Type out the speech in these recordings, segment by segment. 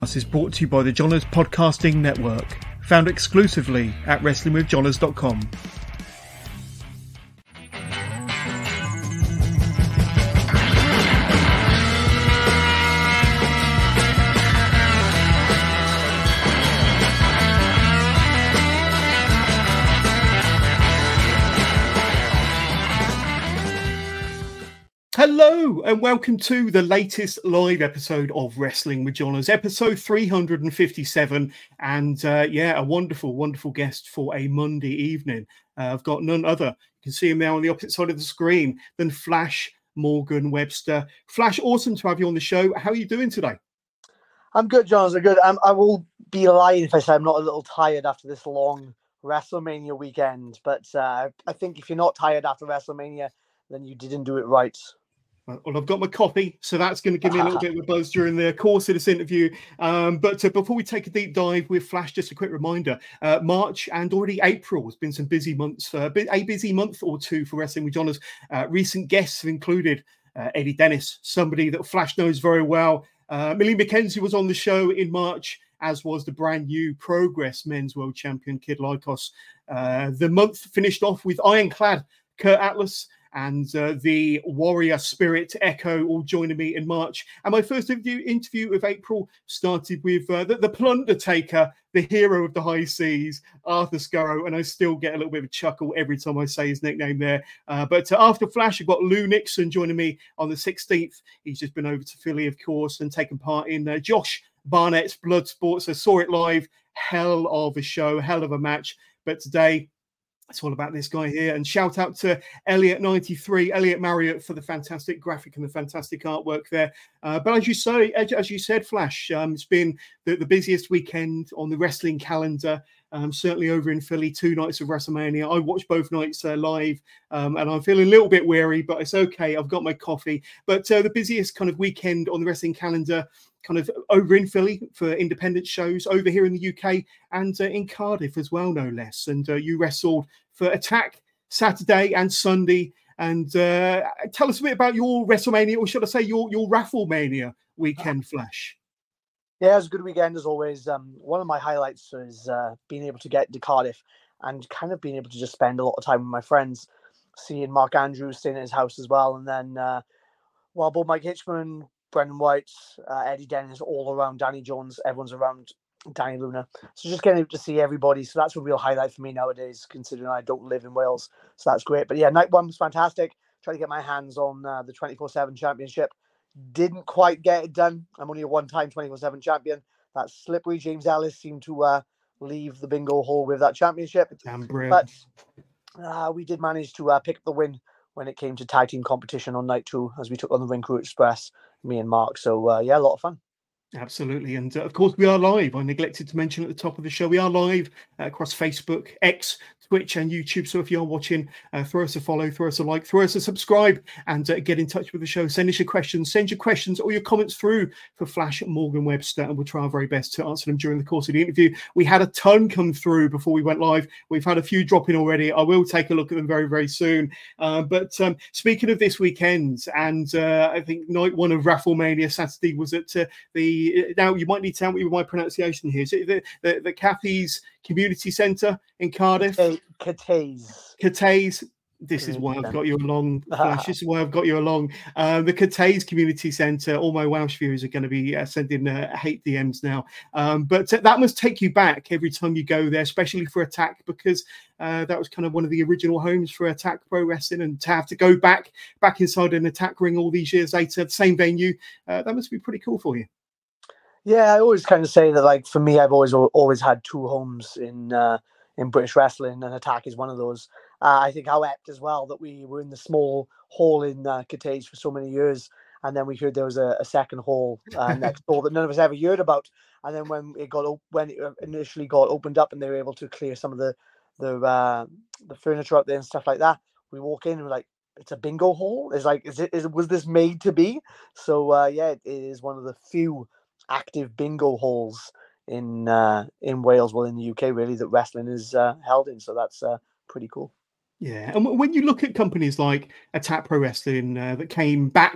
This is brought to you by the Johners Podcasting Network, found exclusively at WrestlingWithJohners.com. Hello and welcome to the latest live episode of Wrestling with Johners, episode 357, and a wonderful guest for a Monday evening. I've got none other, you can see him now on the opposite side of the screen, than Flash Morgan Webster. Flash, awesome to have you on the show. How are you doing today? I'm good, John. I'm good. I will be lying if I say I'm not a little tired after this long WrestleMania weekend, but I think if you're not tired after WrestleMania, then you didn't do it right. Well, I've got my coffee, so that's going to give me a little bit of a buzz during the course of this interview. But before we take a deep dive with Flash, just a quick reminder, March and already April has been some busy months, a busy month or two for Wrestling with Johners. Recent guests have included Eddie Dennis, somebody that Flash knows very well. Millie McKenzie was on the show in March, as was the brand new Progress Men's World Champion Kid Lykos. The month finished off with Ironclad Kurt Atlas and the Warrior Spirit Echo all joining me in March. And my first interview of April started with the Plunder Taker, the hero of the high seas, Arthur Scurro, and I still get a little bit of a chuckle every time I say his nickname there. But after Flash, I've got Lou Nixon joining me on the 16th. He's just been over to Philly, of course, and taken part in Josh Barnett's Bloodsport. So saw it live, hell of a show, hell of a match. But today, it's all about this guy here. And shout out to Elliot93, Elliot Marriott, for the fantastic graphic and the fantastic artwork there. But as you said, Flash, it's been the busiest weekend on the wrestling calendar. Certainly over in Philly, 2 nights of WrestleMania. I watched both nights live, and I'm feeling a little bit weary, but it's okay. I've got my coffee. But the busiest kind of weekend on the wrestling calendar, kind of over in Philly for independent shows, over here in the UK, and in Cardiff as well, no less. And you wrestled for Attack Saturday and Sunday. And tell us a bit about your WrestleMania, or should I say your Rafflemania weekend, Flash. Yeah, it was a good weekend as always. One of my highlights is being able to get to Cardiff and kind of being able to just spend a lot of time with my friends, seeing Mark Andrews staying at his house as well. And then both Mike Hitchman, Brendan White, Eddie Dennis, all around Danny Jones, everyone's around Danny Luna. So just getting to see everybody. So that's a real highlight for me nowadays, considering I don't live in Wales. So that's great. But yeah, night one was fantastic. Trying to get my hands on the 24/7 championship. Didn't quite get it done. I'm only a one-time 24/7 champion. That slippery James Ellis seemed to leave the bingo hall with that championship. But we did manage to pick up the win when it came to tag team competition on night 2, as we took on the Ring Crew Express, me and Mark. So a lot of fun. Absolutely. And of course, we are live. I neglected to mention at the top of the show, we are live across Facebook, X, Twitch and YouTube. So if you're watching, throw us a follow, throw us a like, throw us a subscribe, and get in touch with the show. Send us your questions, or your comments through for Flash Morgan Webster, and we'll try our very best to answer them during the course of the interview. We had a ton come through before we went live. We've had a few drop in already. I will take a look at them very, very soon. But speaking of this weekend, and I think night 1 of Rafflemania Saturday was at now you might need to tell me my pronunciation here. Is it the Cathy's Community Centre in Cardiff? Cathays. This is why I've got you along, Flash. This is why I've got you along. The Cathays Community Centre. All my Welsh viewers are going to be sending hate DMs now. But that must take you back every time you go there, especially for Attack, because that was kind of one of the original homes for Attack Pro Wrestling. And to have to go back inside an Attack ring all these years later, the same venue, that must be pretty cool for you. Yeah, I always kind of say that, like, for me, I've always had 2 homes in British wrestling, and Attack is one of those. I think how apt as well that we were in the small hall in Cathays for so many years, and then we heard there was a second hall next door that none of us ever heard about. And then when it initially got opened up and they were able to clear some of the furniture out there and stuff like that, we walk in and we're like, it's a bingo hall. It's like, was this made to be? So it is one of the few active bingo halls in Wales, well, in the UK, really, that wrestling is held in. So that's pretty cool. Yeah, and when you look at companies like Attack Pro Wrestling that came back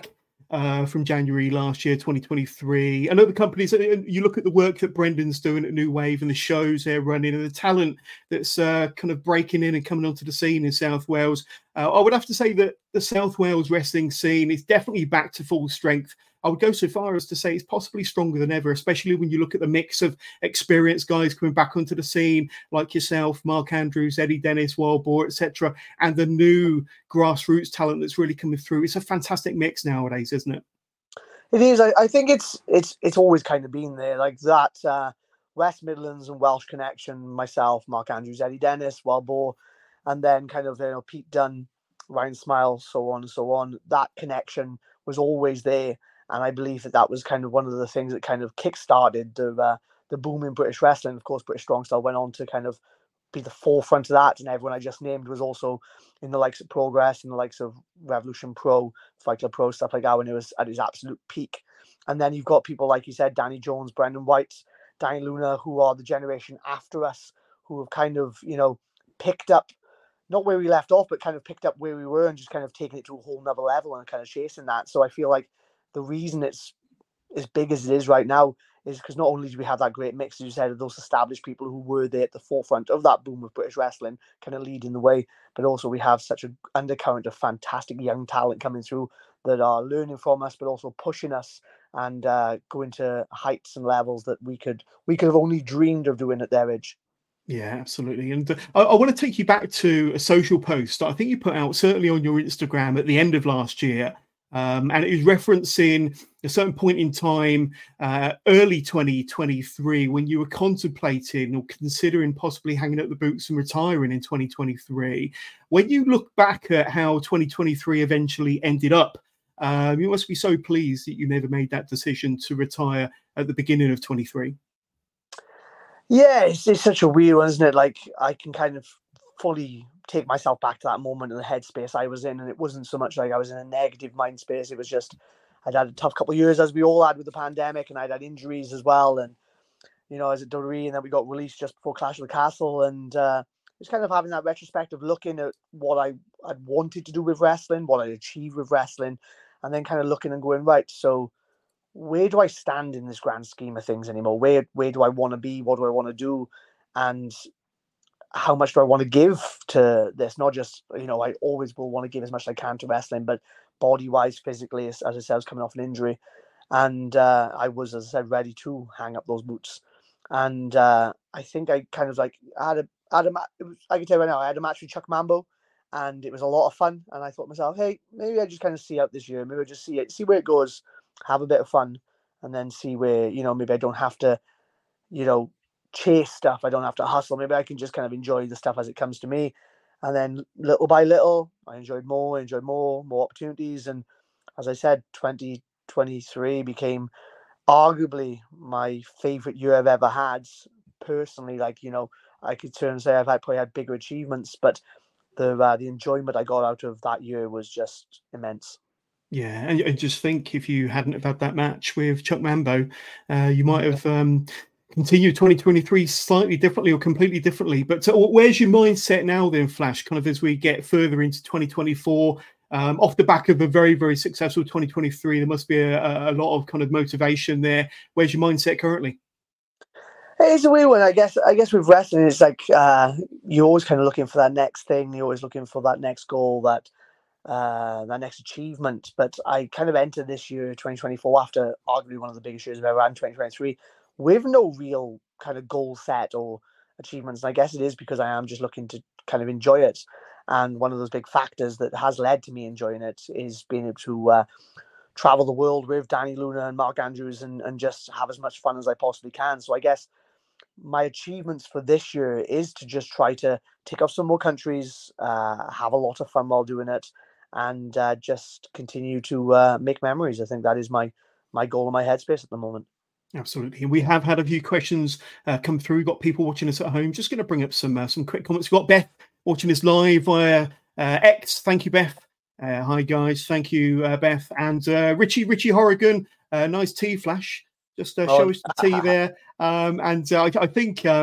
from January last year, 2023. And other companies, you look at the work that Brendan's doing at New Wave and the shows they're running and the talent that's kind of breaking in and coming onto the scene in South Wales. I would have to say that the South Wales wrestling scene is definitely back to full strength. I would go so far as to say it's possibly stronger than ever, especially when you look at the mix of experienced guys coming back onto the scene, like yourself, Mark Andrews, Eddie Dennis, Wild Boar, etc., and the new grassroots talent that's really coming through. It's a fantastic mix nowadays, isn't it? It is. I think it's always kind of been there, like that West Midlands and Welsh connection. Myself, Mark Andrews, Eddie Dennis, Wild Boar, and then kind of Pete Dunne, Ryan Smile, so on and so on. That connection was always there. And I believe that was kind of one of the things that kind of kick-started the boom in British wrestling. Of course, British Strong Style went on to kind of be the forefront of that, and everyone I just named was also in the likes of Progress, in the likes of Revolution Pro, Fight Club Pro, stuff like that, when it was at its absolute peak. And then you've got people, like you said, Danny Jones, Brendan White, Danny Luna, who are the generation after us, who have kind of, picked up, not where we left off, but kind of picked up where we were and just kind of taken it to a whole nother level and kind of chasing that. So I feel like the reason it's as big as it is right now is because not only do we have that great mix, as you said, of those established people who were there at the forefront of that boom of British wrestling, kind of leading the way, but also we have such an undercurrent of fantastic young talent coming through that are learning from us, but also pushing us and going to heights and levels that we could have only dreamed of doing at their age. Yeah, absolutely. And I want to take you back to a social post that I think you put out, certainly on your Instagram at the end of last year. And it was referencing a certain point in time, early 2023, when you were contemplating or considering possibly hanging up the boots and retiring in 2023. When you look back at how 2023 eventually ended up, you must be so pleased that you never made that decision to retire at the beginning of 23. Yeah, it's such a weird one, isn't it? Like, I can kind of fully take myself back to that moment in the headspace I was in, and it wasn't so much like I was in a negative mind space. It was just I'd had a tough couple of years, as we all had with the pandemic, and I'd had injuries as well. And I was at WWE, and then we got released just before Clash of the Castle, and just kind of having that retrospective looking at what I'd wanted to do with wrestling, what I'd achieved with wrestling, and then kind of looking and going, right, so where do I stand in this grand scheme of things anymore? Where do I want to be? What do I want to do? And how much do I want to give to this? Not just, I always will want to give as much as I can to wrestling, but body-wise, physically, as I said, I was coming off an injury. And I was, as I said, ready to hang up those boots. And I think I kind of like, I can tell you right now, I had a match with Chuck Mambo, and it was a lot of fun. And I thought to myself, hey, maybe I just kind of see out this year. Maybe I just see where it goes, have a bit of fun, and then see where, maybe I don't have to, chase stuff. I don't have to hustle. Maybe I can just kind of enjoy the stuff as it comes to me. And then little by little, I enjoyed more opportunities. And as I said, 2023 became arguably my favorite year I've ever had personally. Like, I could turn and say I've probably had bigger achievements, but the enjoyment I got out of that year was just immense. Yeah, and just think, if you hadn't have had that match with Chuck Mambo, you might have continue 2023 slightly differently or completely differently. But where's your mindset now then, Flash, kind of as we get further into 2024, off the back of a very, very successful 2023? There must be a lot of kind of motivation there. Where's your mindset currently? It's a weird one. I guess with wrestling, it's like you're always kind of looking for that next thing. You're always looking for that next goal, that next achievement. But I kind of entered this year, 2024, after arguably one of the biggest years I've ever had in 2023, with no real kind of goal set or achievements. And I guess it is because I am just looking to kind of enjoy it. And one of those big factors that has led to me enjoying it is being able to travel the world with Danny Luna and Mark Andrews and just have as much fun as I possibly can. So I guess my achievements for this year is to just try to tick off some more countries, have a lot of fun while doing it, and just continue to make memories. I think that is my goal in my headspace at the moment. Absolutely. And we have had a few questions come through. We've got people watching us at home. Just going to bring up some quick comments. We've got Beth watching us live via X. Thank you, Beth. Hi, guys. Thank you, Beth. And Richie Horrigan. Nice tea, Flash. Just show us the tea there. And I think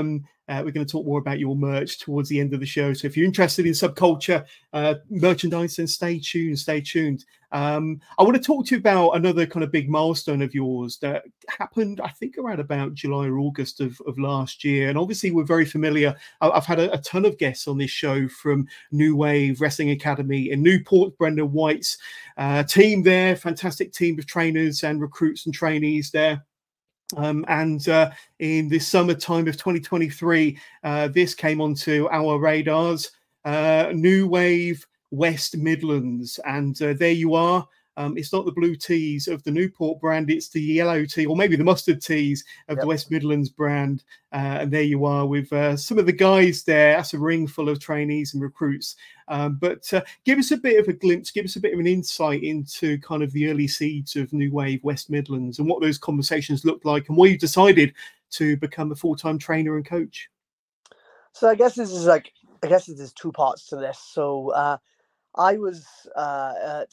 We're going to talk more about your merch towards the end of the show. So if you're interested in subculture merchandise, then stay tuned. Stay tuned. I want to talk to you about another kind of big milestone of yours that happened, I think, around about July or August of last year. And obviously, we're very familiar. I've had a ton of guests on this show from New Wave Wrestling Academy in Newport. Brendan White's team there, fantastic team of trainers and recruits and trainees there. And in the summertime of 2023, this came onto our radars, New Wave West Midlands. And there you are. It's not the blue tees of the Newport brand, it's the yellow tee, or maybe the mustard tees of the West Midlands brand. And there you are with some of the guys there. That's a ring full of trainees and recruits. But give us a bit of a glimpse, give us a bit of an insight into kind of the early seeds of New Wave West Midlands and what those conversations looked like and why you decided to become a full-time trainer and coach. So I guess there's two parts to this. So I was at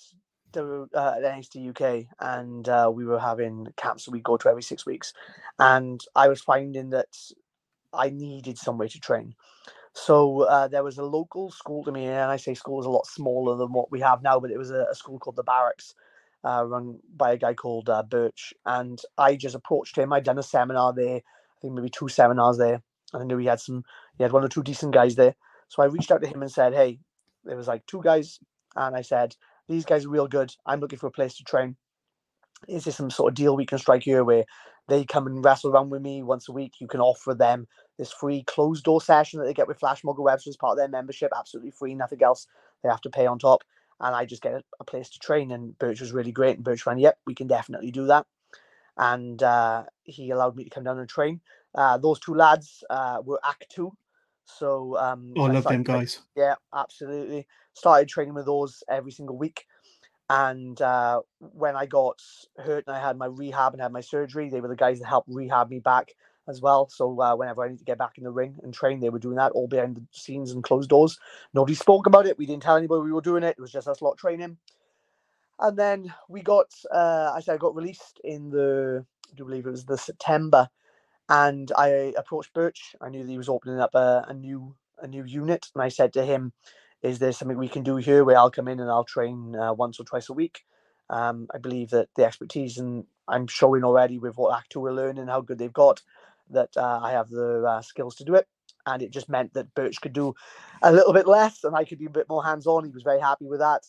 NXT UK, and we were having camps that we go to every 6 weeks, and I was finding that I needed somewhere to train. So there was a local school to me, and I say school is a lot smaller than what we have now, but it was a school called the Barracks, run by a guy called Birch, and I just approached him. I'd done a seminar there, I think maybe 2 seminars there, and I knew he had 1 or 2 decent guys there. So I reached out to him and said, hey, there was like 2 guys, and I said, these guys are real good. I'm looking for a place to train. Is there some sort of deal we can strike here where they come and wrestle around with me once a week? You can offer them this free closed door session that they get with Flash Mogul Webster as part of their membership, absolutely free, nothing else. They have to pay on top. And I just get a place to train. And Birch was really great. And Birch went, yep, we can definitely do that. And he allowed me to come down and train. Those 2 lads were Act 2. So I love them guys. Yeah, absolutely. Started training with those every single week. And when I got hurt and I had my rehab and had my surgery, they were the guys that helped rehab me back as well. So whenever I need to get back in the ring and train, they were doing that all behind the scenes and closed doors. Nobody spoke about it. We didn't tell anybody we were doing it. It was just us lot training. And then we got, I got released in I do believe it was the September. And I approached Birch. I knew that he was opening up a new unit. And I said to him, is there something we can do here where I'll come in and I'll train once or twice a week? I believe that the expertise, and I'm showing already with what Act 2 are learning, how good they've got, that I have the skills to do it. And it just meant that Birch could do a little bit less and I could be a bit more hands-on. He was very happy with that.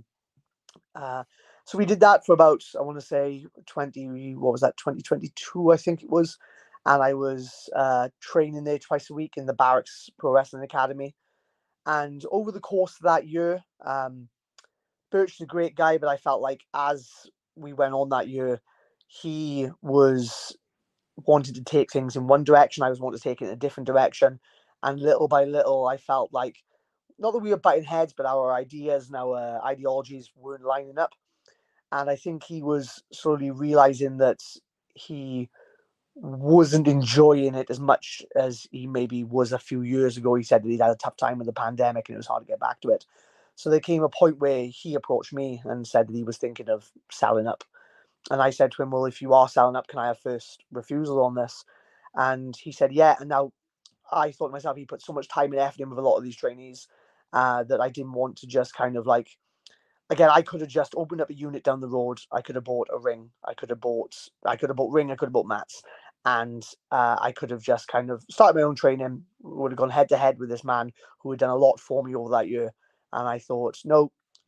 So we did that for about, I want to say 2022, I think it was. And I was training there twice a week in the Barracks Pro Wrestling Academy. And over the course of that year, Birch is a great guy, but I felt like as we went on that year, he was wanted to take things in one direction. I was wanting to take it in a different direction. And little by little, I felt like, not that we were butting heads, but our ideas and our ideologies weren't lining up. And I think he was slowly realizing that he wasn't enjoying it as much as he maybe was a few years ago. He said that he'd had a tough time with the pandemic and it was hard to get back to it. So there came a point where he approached me and said that he was thinking of selling up. And I said to him, well, if you are selling up, can I have first refusal on this? And he said, yeah. And now I thought to myself, he put so much time and effort in with a lot of these trainees that I didn't want to just kind of like, again, I could have just opened up a unit down the road. I could have bought a ring. I could have bought ring. I could have bought mats. And I could have just kind of started my own training, would have gone head to head with this man who had done a lot for me over that year. And I thought, no,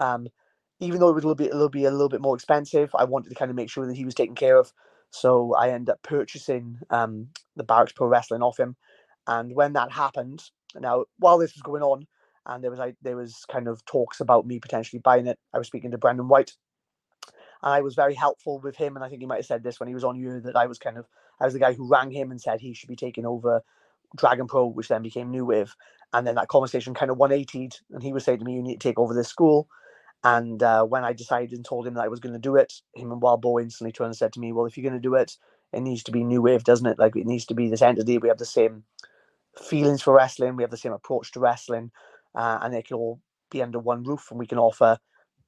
even though it was a little bit more expensive, I wanted to kind of make sure that he was taken care of. So I ended up purchasing the Barracks Pro Wrestling off him. And when that happened, now while this was going on, and there was kind of talks about me potentially buying it, I was speaking to Brendan White. And I was very helpful with him. And I think he might have said this when he was on you, that I was the guy who rang him and said he should be taking over Dragon Pro, which then became New Wave. And then that conversation kind of 180'd. And he was saying to me, you need to take over this school. And when I decided and told him that I was going to do it, him and Wild Bo instantly turned and said to me, well, if you're going to do it, it needs to be New Wave, doesn't it? Like, it needs to be this entity. We have the same feelings for wrestling. We have the same approach to wrestling. And it can all be under one roof. And we can offer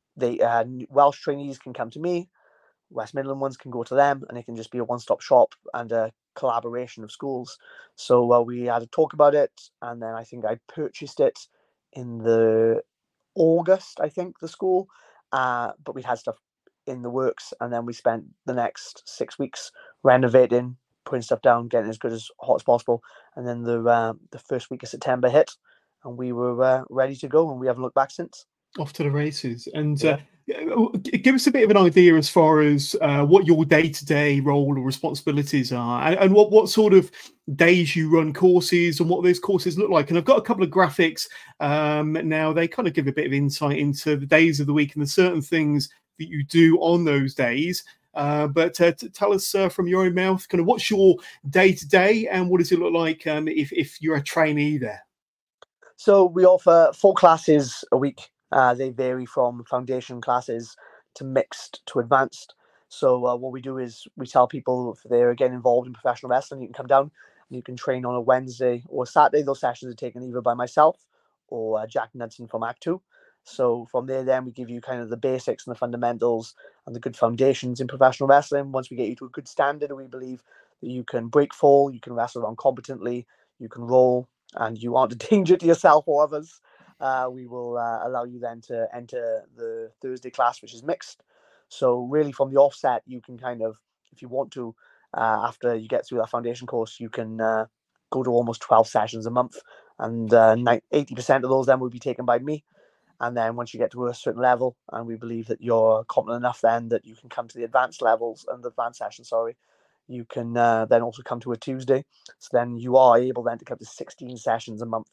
the Welsh trainees can come to me. West Midland ones can go to them, and it can just be a one-stop shop and a collaboration of schools. So we had a talk about it, and then I think I purchased it in the August, I think, the school. But we had stuff in the works, and then we spent the next 6 weeks renovating, putting stuff down, getting as good as hot as possible. And then the first week of September hit, and we were ready to go, and we haven't looked back since. Off to the races. And give us a bit of an idea as far as what your day-to-day role or responsibilities are, and what sort of days you run courses and what those courses look like. And I've got a couple of graphics now. They kind of give a bit of insight into the days of the week and the certain things that you do on those days. But tell us from your own mouth, kind of what's your day-to-day and what does it look like if you're a trainee there? So we offer 4 classes a week. They vary from foundation classes to mixed to advanced. So what we do is we tell people if they're getting involved in professional wrestling, you can come down and you can train on a Wednesday or Saturday. Those sessions are taken either by myself or Jack Knudsen from Act 2. So from there, then we give you kind of the basics and the fundamentals and the good foundations in professional wrestling. Once we get you to a good standard, we believe that you can break fall, you can wrestle around competently, you can roll, and you aren't a danger to yourself or others. We will allow you then to enter the Thursday class, which is mixed. So really from the offset, you can kind of, if you want to, after you get through that foundation course, you can go to almost 12 sessions a month. And 80% of those then will be taken by me. And then once you get to a certain level, and we believe that you're competent enough then that you can come to the advanced levels and the advanced session, you can then also come to a Tuesday. So then you are able then to come to 16 sessions a month.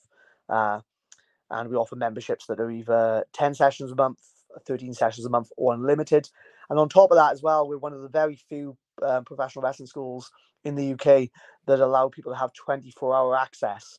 And we offer memberships that are either 10 sessions a month, 13 sessions a month, or unlimited. And on top of that as well, we're one of the very few professional wrestling schools in the UK that allow people to have 24-hour access.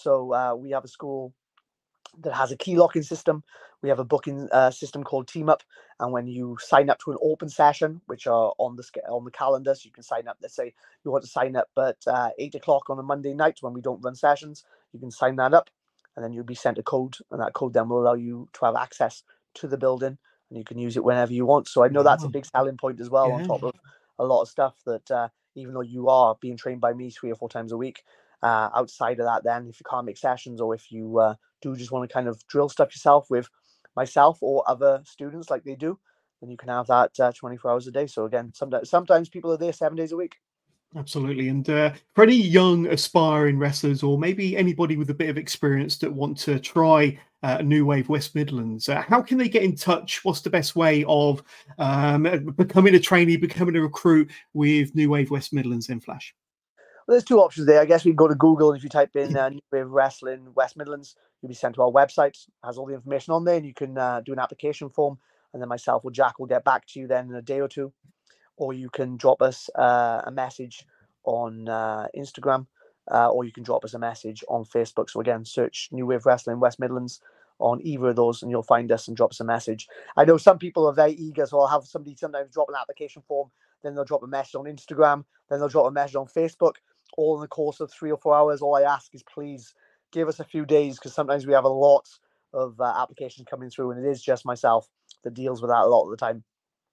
So we have a school that has a key locking system. We have a booking system called Team Up, and when you sign up to an open session, which are on the calendar, so you can sign up. Let's say you want to sign up at 8 o'clock on a Monday night when we don't run sessions. You can sign that up, and then you'll be sent a code, and that code then will allow you to have access to the building, and you can use it whenever you want. So I know that's a big selling point as well, on top of a lot of stuff that even though you are being trained by me 3 or 4 times a week, outside of that, then if you can't make sessions, or if you do just want to kind of drill stuff yourself with myself or other students like they do, then you can have that 24 hours a day. So again, sometimes people are there 7 days a week. Absolutely. And for any young aspiring wrestlers, or maybe anybody with a bit of experience that want to try New Wave West Midlands, how can they get in touch? What's the best way of becoming a trainee, becoming a recruit with New Wave West Midlands in Flash? Well, there's 2 options there. I guess we can go to Google, and if you type in New Wave Wrestling West Midlands, you'll be sent to our website. It has all the information on there, and you can do an application form, and then myself or Jack will get back to you then in a day or 2. Or you can drop us a message on Instagram, or you can drop us a message on Facebook. So again, search New Wave Wrestling West Midlands on either of those, and you'll find us and drop us a message. I know some people are very eager, so I'll have somebody sometimes drop an application form, then they'll drop a message on Instagram, then they'll drop a message on Facebook, all in the course of 3 or 4 hours. All I ask is please give us a few days, because sometimes we have a lot of applications coming through, and it is just myself that deals with that a lot of the time.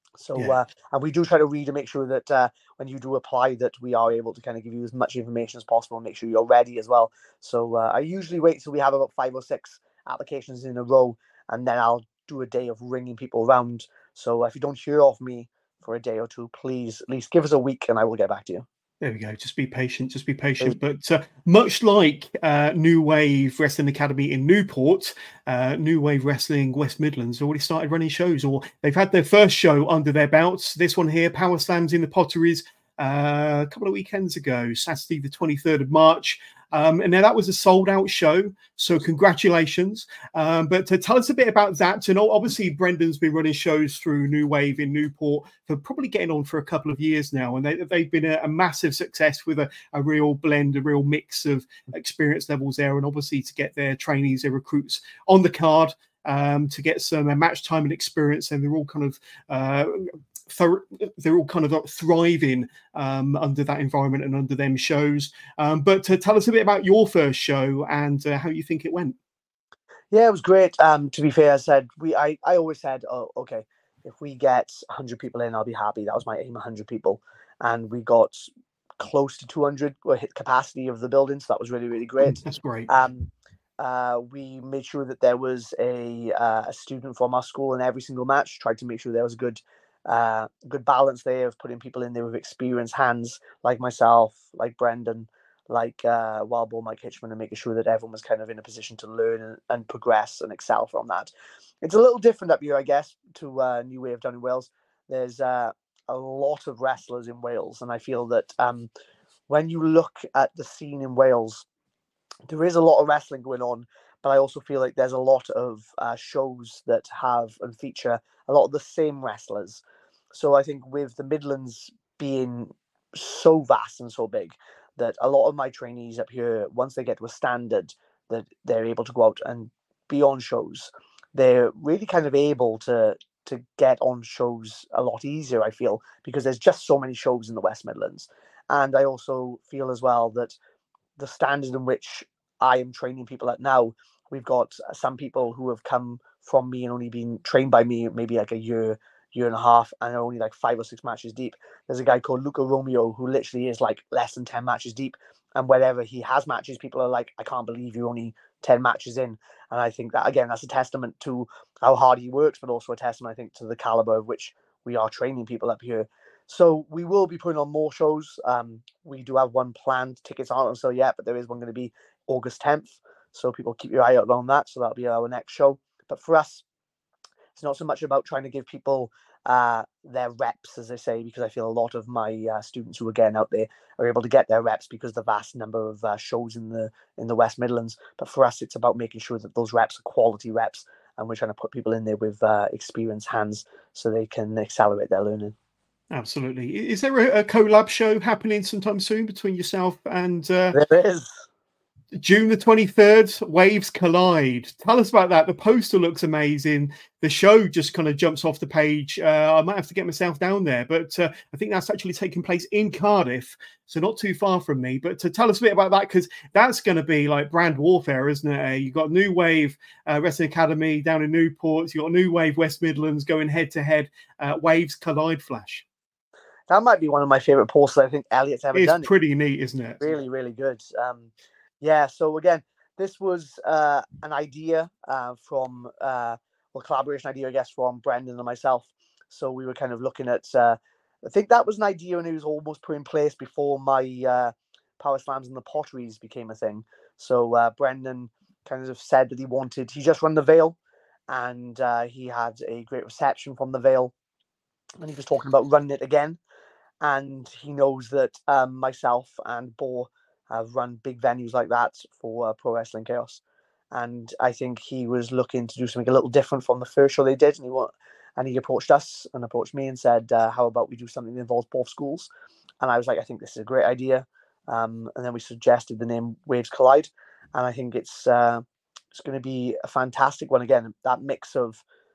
So and we do try to read and make sure that when you do apply, that we are able to kind of give you as much information as possible and make sure you're ready as well. So I usually wait till we have about 5 or 6 applications in a row, and then I'll do a day of ringing people around. So if you don't hear of me for a day or 2, please at least give us a week and I will get back to you. There we go. Just be patient. Just be patient. But much like New Wave Wrestling Academy in Newport, New Wave Wrestling West Midlands already started running shows, or they've had their first show under their belts. This one here, Power Slams in the Potteries, a couple of weekends ago, Saturday the 23rd of March. And now that was a sold-out show, so congratulations. But to tell us a bit about that, and obviously Brendan's been running shows through New Wave in Newport for probably getting on for a couple of years now, and they've been a massive success with a real blend, a real mix of experience levels there, and obviously to get their trainees, their recruits on the card, to get some match time and experience, and they're all kind of thriving under that environment and under them shows. But tell us a bit about your first show and how you think it went. Yeah, it was great. To be fair, I always said, oh, okay, if we get 100 people in, I'll be happy. That was my aim, 100 people. And we got close to 200 or hit capacity of the building, so that was really, really great. That's great. We made sure that there was a student from our school in every single match. Tried to make sure there was a good balance there of putting people in there with experienced hands like myself, like Brendan, like Wild Bull, Mike Hitchman, and making sure that everyone was kind of in a position to learn and progress and excel from that. It's a little different up here, I guess, to New Wave down in Wales. There's a lot of wrestlers in Wales, and I feel that when you look at the scene in Wales, there is a lot of wrestling going on, but I also feel like there's a lot of shows that have and feature a lot of the same wrestlers. So I think with the Midlands being so vast and so big, that a lot of my trainees up here, once they get to a standard that they're able to go out and be on shows, they're really kind of able to get on shows a lot easier, I feel, because there's just so many shows in the West Midlands. And I also feel as well that the standard in which I am training people at now, we've got some people who have come from me and only been trained by me maybe like a year and a half, and are only like 5 or 6 matches deep. There's a guy called Luca Romeo who literally is like less than 10 matches deep, and whenever he has matches, people are like, I can't believe you're only 10 matches in. And I think that, again, that's a testament to how hard he works, but also a testament, I think, to the caliber of which we are training people up here. So we will be putting on more shows. We do have one planned. Tickets aren't on sale yet, but there is one going to be August 10th. So people keep your eye out on that. So that'll be our next show. But for us, it's not so much about trying to give people their reps, as they say, because I feel a lot of my students who are getting out there are able to get their reps because of the vast number of shows in the West Midlands. But for us, it's about making sure that those reps are quality reps, and we're trying to put people in there with experienced hands so they can accelerate their learning. Absolutely. Is there a collab show happening sometime soon between yourself and? There is. June the 23rd, Waves Collide. Tell us about that. The poster looks amazing. The show just kind of jumps off the page. I might have to get myself down there, but I think that's actually taking place in Cardiff, so not too far from me. But to tell us a bit about that, because that's going to be like brand warfare, isn't it? You've got New Wave Wrestling Academy down in Newport. You've got New Wave West Midlands going head-to-head. Waves Collide Flash. That might be one of my favourite posters I think Elliot's ever done. It's pretty neat, isn't it? Really, really good. Yeah, so again, this was an idea from, collaboration idea, I guess, from Brendan and myself. So we were kind of looking at, I think that was an idea and it was almost put in place before my Power Slams and the Potteries became a thing. So Brendan kind of said that he just run the Vale, and he had a great reception from the Vale, and he was talking about running it again. And he knows that myself and Bo have run big venues like that for Pro Wrestling Chaos, and I think he was looking to do something a little different from the first show they did, and he approached us and approached me and said, how about we do something that involves both schools? And I was like, I think this is a great idea, and then we suggested the name Waves Collide, and I think it's going to be a fantastic one. Again, that mix of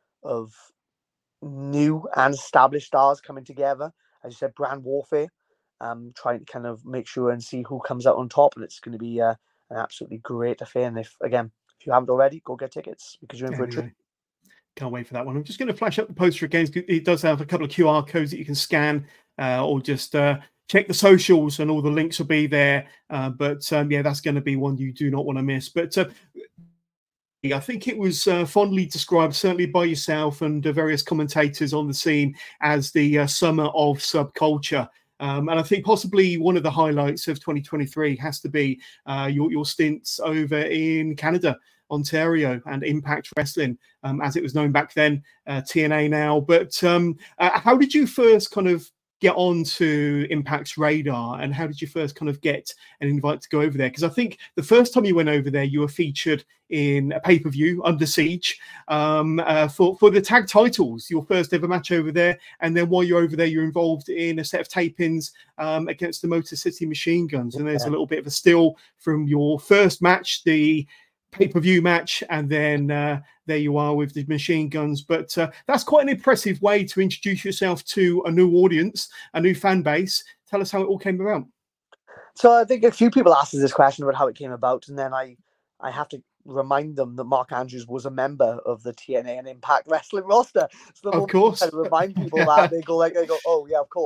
new and established stars coming together, as you said, brand warfare. Trying to kind of make sure and see who comes out on top, and it's going to be an absolutely great affair. And if you haven't already, go get tickets because you're in for a treat. Can't wait for that one. I'm just going to flash up the poster again. It does have a couple of QR codes that you can scan, or just check the socials, and all the links will be there. But that's going to be one you do not want to miss. But I think it was fondly described, certainly by yourself and various commentators on the scene, as the summer of subculture. And I think possibly one of the highlights of 2023 has to be your stints over in Canada, Ontario, and Impact Wrestling, as it was known back then, TNA now. But how did you first kind of get onto Impact's radar, and how did you first kind of get an invite to go over there? Because I think the first time you went over there, you were featured in a pay-per-view, Under Siege, for the tag titles, your first ever match over there. And then while you're over there, you're involved in a set of tapings against the Motor City Machine Guns. And there's a little bit of a still from your first match, the pay-per-view match, and then there you are with the Machine Guns. But that's quite an impressive way to introduce yourself to a new audience, a new fan base. Tell us how it all came about. So I think a few people asked us this question about how it came about, and then I have to remind them that Mark Andrews was a member of the TNA and Impact Wrestling roster. So of course, I remind people that they go, oh yeah, of course.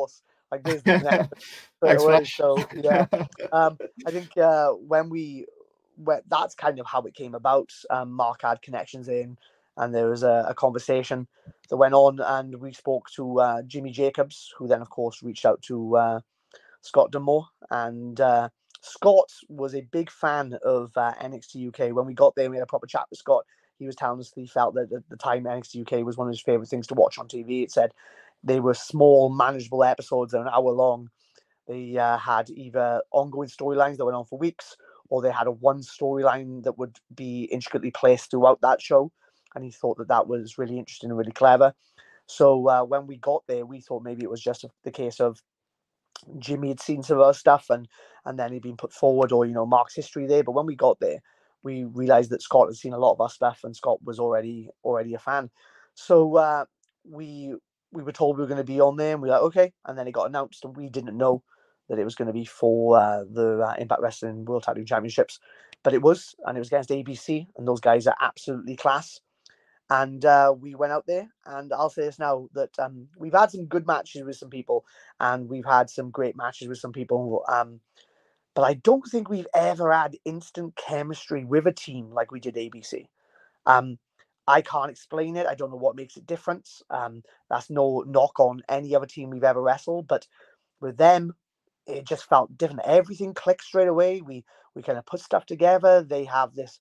Like there's the connection straight Thanks, away. Flash. So yeah, I think when that's kind of how it came about. Mark had connections in, and there was a conversation that went on, and we spoke to Jimmy Jacobs, who then of course reached out to Scott D'Amore, and Scott was a big fan of NXT UK. When we got there, we had a proper chat with Scott. He was telling us that he felt that at the time NXT UK was one of his favorite things to watch on TV. It said they were small, manageable episodes, an hour long. They had either ongoing storylines that went on for weeks, or they had a one storyline that would be intricately placed throughout that show. And he thought that that was really interesting and really clever. So when we got there, we thought maybe it was just the case of Jimmy had seen some other stuff and then he'd been put forward, or Mark's history there. But when we got there, we realized that Scott had seen a lot of our stuff, and Scott was already a fan. So we were told we were going to be on there, and we were like, okay. And then it got announced, and we didn't know that it was going to be for the Impact Wrestling World Tag Team Championships, but it was, and it was against ABC, and those guys are absolutely class. And we went out there, and I'll say this now, that we've had some good matches with some people, and we've had some great matches with some people. But I don't think we've ever had instant chemistry with a team like we did ABC. I can't explain it. I don't know what makes it different. That's no knock on any other team we've ever wrestled, but with them, it just felt different. Everything clicked straight away. We kind of put stuff together. They have this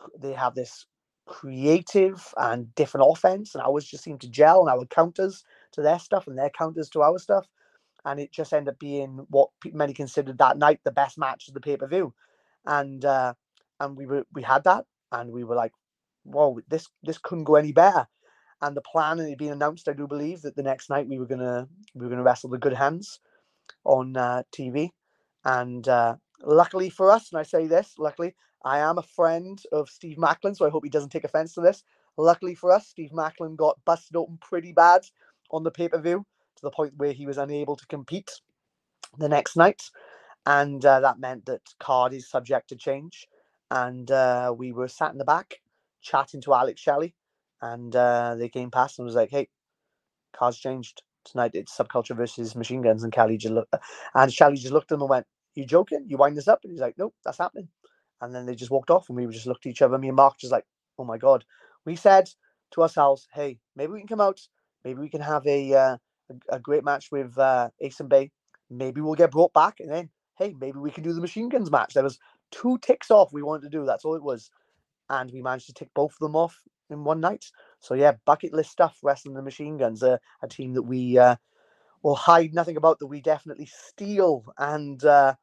creative and different offense, and ours just seemed to gel, and our counters to their stuff and their counters to our stuff, and it just ended up being what many considered that night the best match of the pay-per-view. And we had that, and we were like, whoa, this couldn't go any better. And the plan had been announced, I do believe, that the next night we were gonna wrestle the Good Hands on TV. And luckily for us, and I say this, luckily, I am a friend of Steve Macklin, so I hope he doesn't take offense to this. Luckily for us, Steve Macklin got busted open pretty bad on the pay-per-view, to the point where he was unable to compete the next night. And that meant that card is subject to change. And we were sat in the back chatting to Alex Shelley, and they came past and was like, hey, card's changed. Tonight it's Subculture versus Machine Guns. And Shelley just looked at him and went, you joking? You wind this up? And he's like, nope, that's happening. And then they just walked off, and we just looked at each other. Me and Mark just like, oh my God. We said to ourselves, hey, maybe we can come out. Maybe we can have a great match with Ace and Bay. Maybe we'll get brought back. And then, hey, maybe we can do the Machine Guns match. There was 2 ticks off we wanted to do. That's all it was. And we managed to tick both of them off in one night. So yeah, bucket list stuff, wrestling the Machine Guns, a team that we will hide nothing about, that we definitely steal and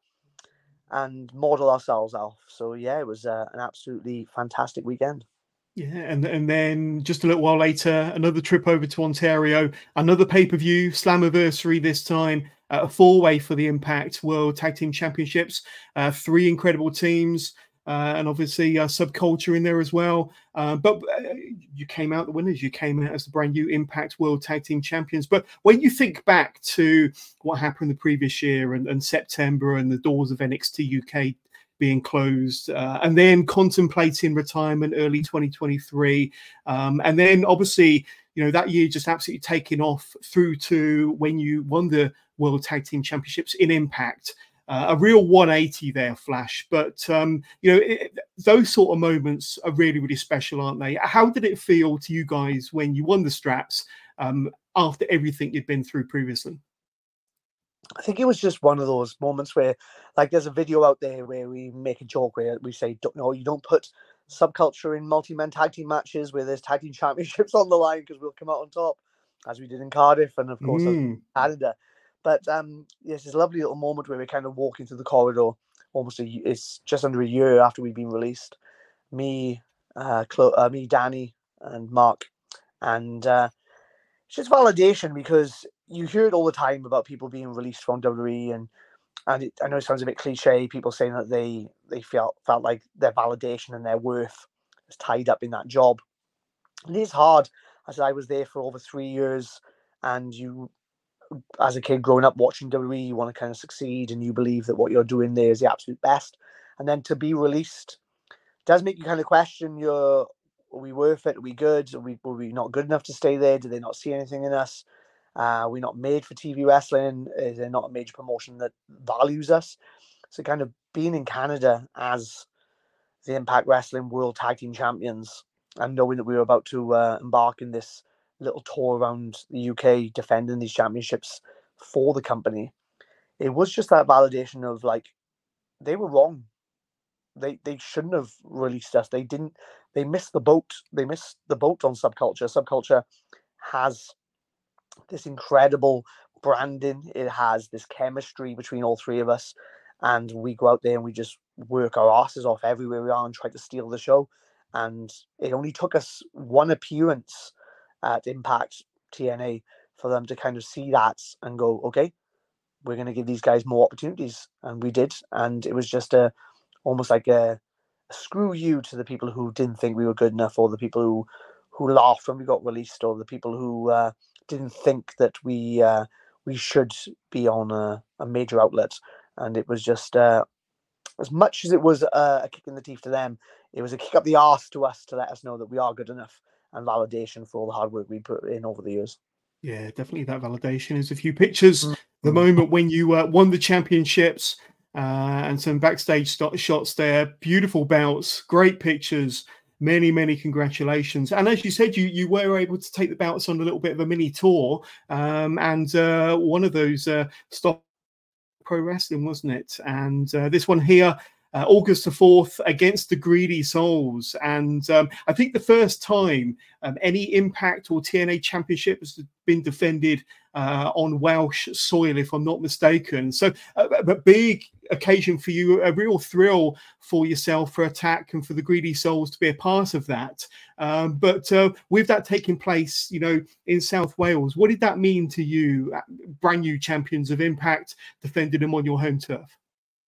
model ourselves off. So yeah, it was an absolutely fantastic weekend. Yeah, and then just a little while later, another trip over to Ontario, another pay-per-view, Slammiversary this time, a 4-way for the Impact World Tag Team Championships, 3 incredible teams, and obviously Subculture in there as well. But you came out the winners. You came out as the brand new Impact World Tag Team Champions. But when you think back to what happened the previous year and September and the doors of NXT UK being closed, and then contemplating retirement early 2023, and then obviously that year just absolutely taking off through to when you won the World Tag Team Championships in Impact. A real 180 there, Flash. But those sort of moments are really, really special, aren't they? How did it feel to you guys when you won the straps after everything you'd been through previously? I think it was just one of those moments where, like, there's a video out there where we make a joke where we say, you don't put Subculture in multi-man tag team matches where there's tag team championships on the line, because we'll come out on top, as we did in Cardiff and of course Canada. But yes, it's a lovely little moment where we're kind of walking through the corridor. It's just under a year after we've been released. Me, Danny, and Mark, and it's just validation, because you hear it all the time about people being released from WWE, and I know it sounds a bit cliche, people saying that they felt like their validation and their worth is tied up in that job. And it is hard. I was there for over 3 years, and you, as a kid growing up watching WWE, you want to kind of succeed, and you believe that what you're doing there is the absolute best. And then to be released does make you kind of question are we worth it? Are we good? Were we not good enough to stay there? Did they not see anything in us? We're not made for TV wrestling. They're not a major promotion that values us. So kind of being in Canada as the Impact Wrestling World Tag Team Champions and knowing that we were about to embark in this little tour around the UK defending these championships for the company, it was just that validation of like, they were wrong. They shouldn't have released us. They didn't. They missed the boat. They missed the boat on Subculture. Subculture has this incredible branding. It has this chemistry between all three of us, and we go out there and we just work our asses off everywhere we are and try to steal the show. And it only took us one appearance at Impact TNA for them to kind of see that and go, okay, we're going to give these guys more opportunities, and we did. And it was just almost like a screw you to the people who didn't think we were good enough, or the people who laughed when we got released, or the people who didn't think that we should be on a major outlet. And it was just as much as it was a kick in the teeth to them, it was a kick up the arse to us to let us know that we are good enough, and validation for all the hard work we put in over the years. Yeah, definitely that validation. There's a few pictures, the moment when you won the championships, and some backstage shots there. Beautiful bouts, great pictures, many congratulations. And as you said, you were able to take the bouts on a little bit of a mini tour, and one of those Stop Pro Wrestling, wasn't it? And this one here, August the 4th, against the Greedy Souls. And I think the first time any Impact or TNA championship has been defended on Welsh soil, if I'm not mistaken. So a big occasion for you, a real thrill for yourself, for Attack, and for the Greedy Souls to be a part of that. But with that taking place, in South Wales, what did that mean to you, brand new champions of Impact, defending them on your home turf?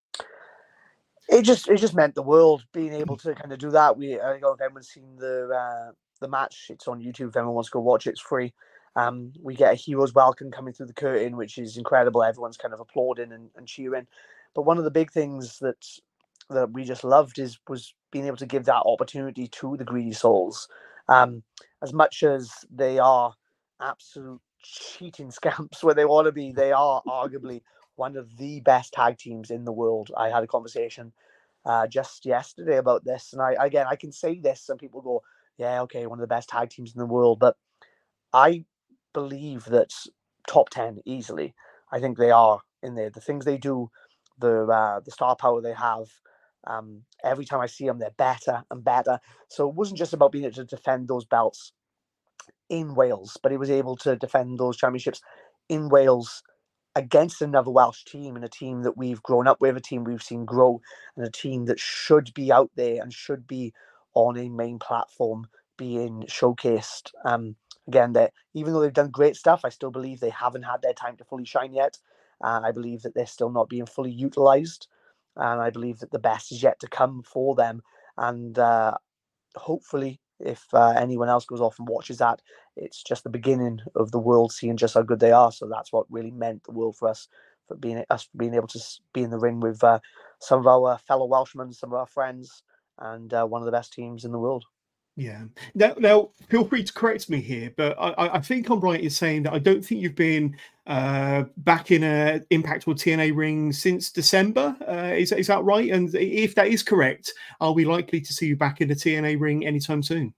It just meant the world, being able to kind of do that. If anyone's seen the match, it's on YouTube. If anyone wants to go watch it, it's free. We get a hero's welcome coming through the curtain, which is incredible. Everyone's kind of applauding and cheering. But one of the big things that we just loved was being able to give that opportunity to the Greedy Souls. As much as they are absolute cheating scamps where they want to be, they are arguably one of the best tag teams in the world. I had a conversation just yesterday about this, and I can say this, and people go, "Yeah, okay, one of the best tag teams in the world," but I believe that top 10 easily. I think they are in there. The things they do, the star power they have. Every time I see them, they're better and better. So it wasn't just about being able to defend those belts in Wales, but it was able to defend those championships in Wales against another Welsh team, and a team that we've grown up with, a team we've seen grow, and a team that should be out there and should be on a main platform being showcased. Again, that even though they've done great stuff, I still believe they haven't had their time to fully shine yet. I believe that they're still not being fully utilized, and I believe that the best is yet to come for them. And hopefully, if anyone else goes off and watches that, it's just the beginning of the world seeing just how good they are. So that's what really meant the world for us, for being able to be in the ring with some of our fellow Welshmen, some of our friends, and one of the best teams in the world. Yeah. Now, feel free to correct me here, but I think I'm right in saying that I don't think you've been back in a Impact or TNA ring since December. Is that right? And if that is correct, are we likely to see you back in the TNA ring anytime soon?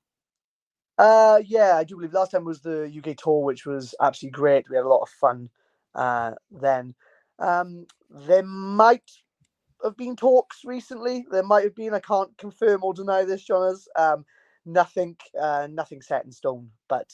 Yeah, I do believe last time was the UK tour, which was absolutely great. We had a lot of fun then. There might have been talks recently. There might have been. I can't confirm or deny this, Jonas. Nothing set in stone. But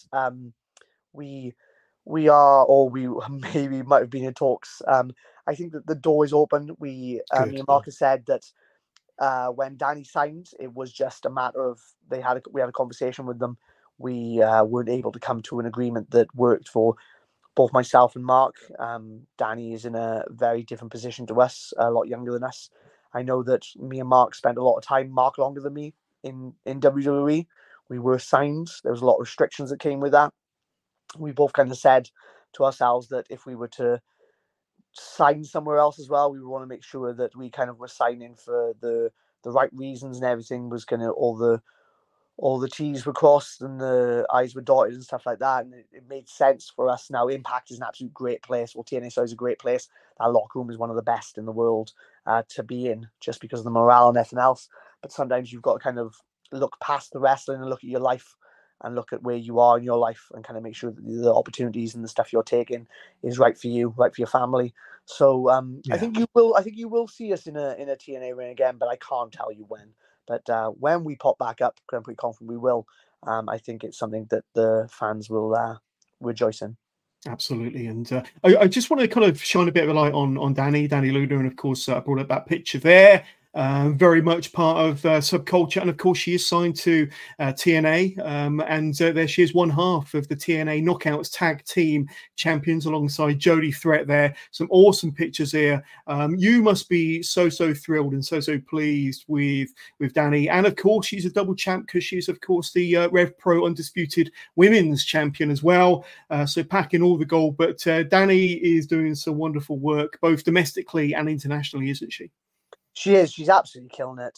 we are, or we maybe might have been in talks. I think that the door is open. Me and Marcus said that when Danny signed, it was just a matter of we had a conversation with them. We weren't able to come to an agreement that worked for both myself and Mark. Danny is in a very different position to us, a lot younger than us. I know that me and Mark spent a lot of time, Mark longer than me, in WWE. We were signed. There was a lot of restrictions that came with that. We both kind of said to ourselves that if we were to sign somewhere else as well, we would want to make sure that we kind of were signing for the right reasons, and everything was kind of all all the T's were crossed and the I's were dotted and stuff like that. And it made sense for us now. Impact is an absolute great place. Well, TNA is a great place. That locker room is one of the best in the world to be in, just because of the morale and everything else. But sometimes you've got to kind of look past the wrestling and look at your life and look at where you are in your life and kind of make sure that the opportunities and the stuff you're taking is right for you, right for your family. So I think you will see us in a TNA ring again, but I can't tell you when. But when we pop back up, I'm pretty confident we will. I think it's something that the fans will rejoice in. Absolutely, and I just want to kind of shine a bit of a light on Danny Luna, and of course I brought up that picture there. Very much part of Subculture, and of course she is signed to TNA, and there she is, one half of the TNA Knockouts Tag Team Champions alongside Jody Threat there. Some awesome pictures here. You must be so thrilled and so pleased with Danny, and of course she's a double champ because she's of course the Rev Pro Undisputed Women's Champion as well. So packing all the gold, but Danny is doing some wonderful work both domestically and internationally, isn't she? She is. She's absolutely killing it.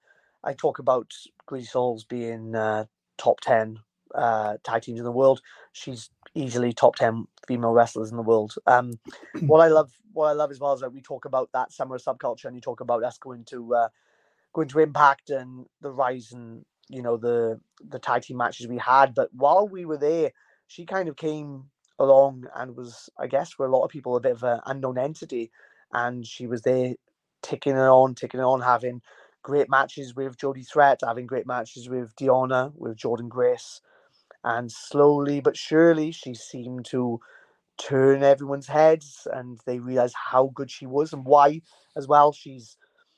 I talk about Greedy Souls being top 10 tag teams in the world. She's easily top 10 female wrestlers in the world. What I love as well is that we talk about that summer of Subculture, and you talk about us going to Impact and the rise and the tag team matches we had. But while we were there, she kind of came along and was, I guess, for a lot of people, a bit of an unknown entity, and she was there ticking it on, having great matches with Jody Threat, having great matches with Deonna, with Jordan Grace, and slowly but surely she seemed to turn everyone's heads, and they realized how good she was and why as well. She's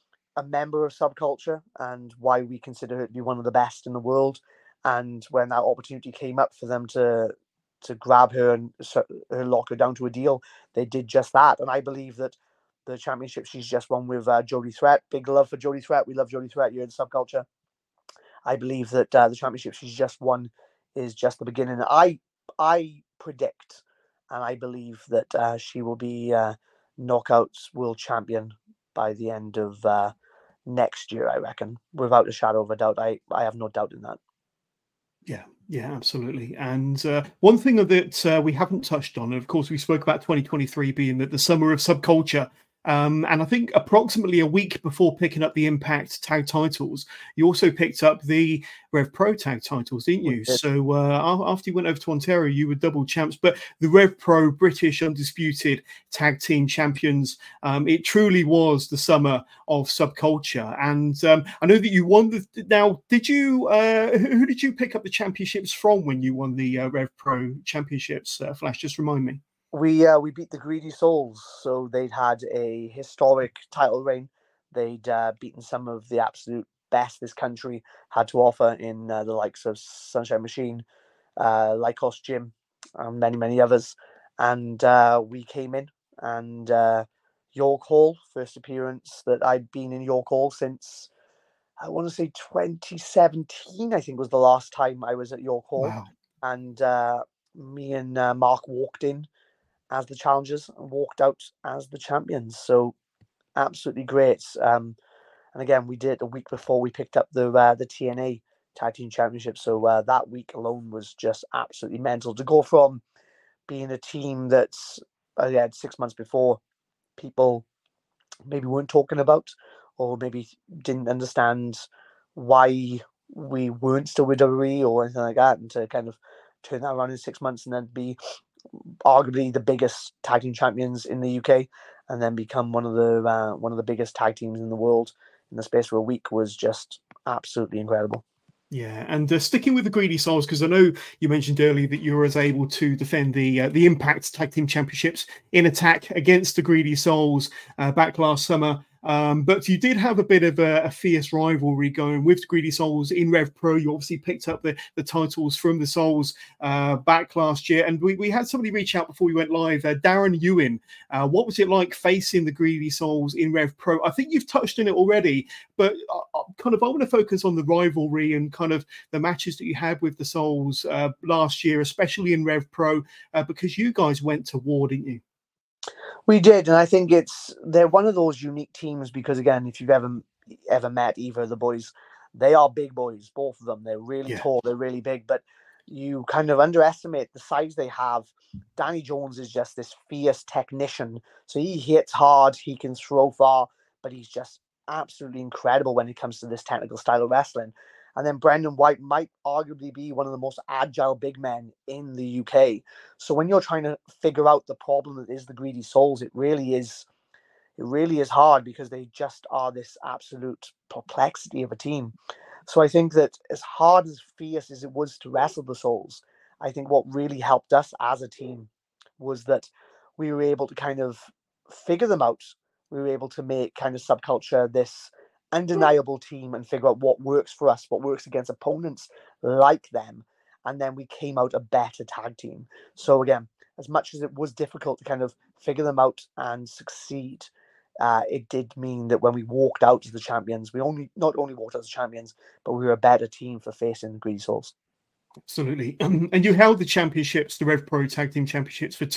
a member of Subculture and why we consider her to be one of the best in the world. And when that opportunity came up for them to grab her and lock her down to a deal, they did just that. And I believe that the championship she's just won with Jody Threat, big love for Jody Threat. We love Jody Threat. You're in Subculture. I believe that the championship she's just won is just the beginning. I predict and I believe that she will be Knockouts World Champion by the end of next year, I reckon, without a shadow of a doubt. I have no doubt in that. Yeah, absolutely. And one thing that we haven't touched on, of course, we spoke about 2023 being the summer of Subculture. And I think approximately a week before picking up the Impact tag titles, you also picked up the Rev Pro tag titles, didn't you? So after you went over to Ontario, you were double champs, but the Rev Pro British Undisputed Tag Team Champions, it truly was the summer of Subculture. And I know that you won now, did you, who did you pick up the championships from when you won the Rev Pro Championships? Flash, just remind me. We beat the Greedy Souls, so they'd had a historic title reign. They'd beaten some of the absolute best this country had to offer in the likes of Sunshine Machine, Lycos Gym, and many others. And we came in, and York Hall, first appearance that I'd been in York Hall since, I want to say 2017, I think was the last time I was at York Hall. Wow. And me and Mark walked in as the challengers and walked out as the champions. So absolutely great. And again, we did it the week before we picked up the TNA Tag Team Championship. So that week alone was just absolutely mental to go from being a team that's 6 months before people maybe weren't talking about or maybe didn't understand why we weren't still with WWE or anything like that, and to kind of turn that around in 6 months and then be arguably the biggest tag team champions in the UK, and then become one of the biggest tag teams in the world in the space of a week was just absolutely incredible. Yeah, and sticking with the Greedy Souls, because I know you mentioned earlier that you were able to defend the Impact Tag Team Championships in Attack against the Greedy Souls back last summer. But you did have a bit of a fierce rivalry going with the Greedy Souls in Rev Pro. You obviously picked up the titles from the Souls back last year. And we had somebody reach out before we went live, Darren Ewan. What was it like facing the Greedy Souls in Rev Pro? I think you've touched on it already, but I want to focus on the rivalry and kind of the matches that you had with the Souls last year, especially in Rev Pro, because you guys went to war, didn't you? We did, and I think they're one of those unique teams because, again, if you've ever met either of the boys, They are big boys, both of them. They're really tall, they're really big, but you kind of underestimate the size they have. Danny Jones is just this fierce technician. So he hits hard, he can throw far, but he's just absolutely incredible when it comes to this technical style of wrestling. And then Brendan White might arguably be one of the most agile big men in the UK. So when you're trying to figure out the problem that is the Greedy Souls, it really is hard, because they just are this absolute perplexity of a team. So I think that as hard, as fierce as it was to wrestle the Souls, I think what really helped us as a team was that we were able to kind of figure them out. We were able to make kind of Subculture this undeniable team and figure out what works for us, what works against opponents like them. And then we came out a better tag team. So again, as much as it was difficult to kind of figure them out and succeed, it did mean that when we walked out as the champions, we not only walked out as champions, but we were a better team for facing the Greedy Souls. Absolutely. And you held the championships, the Rev Pro Tag Team Championships, for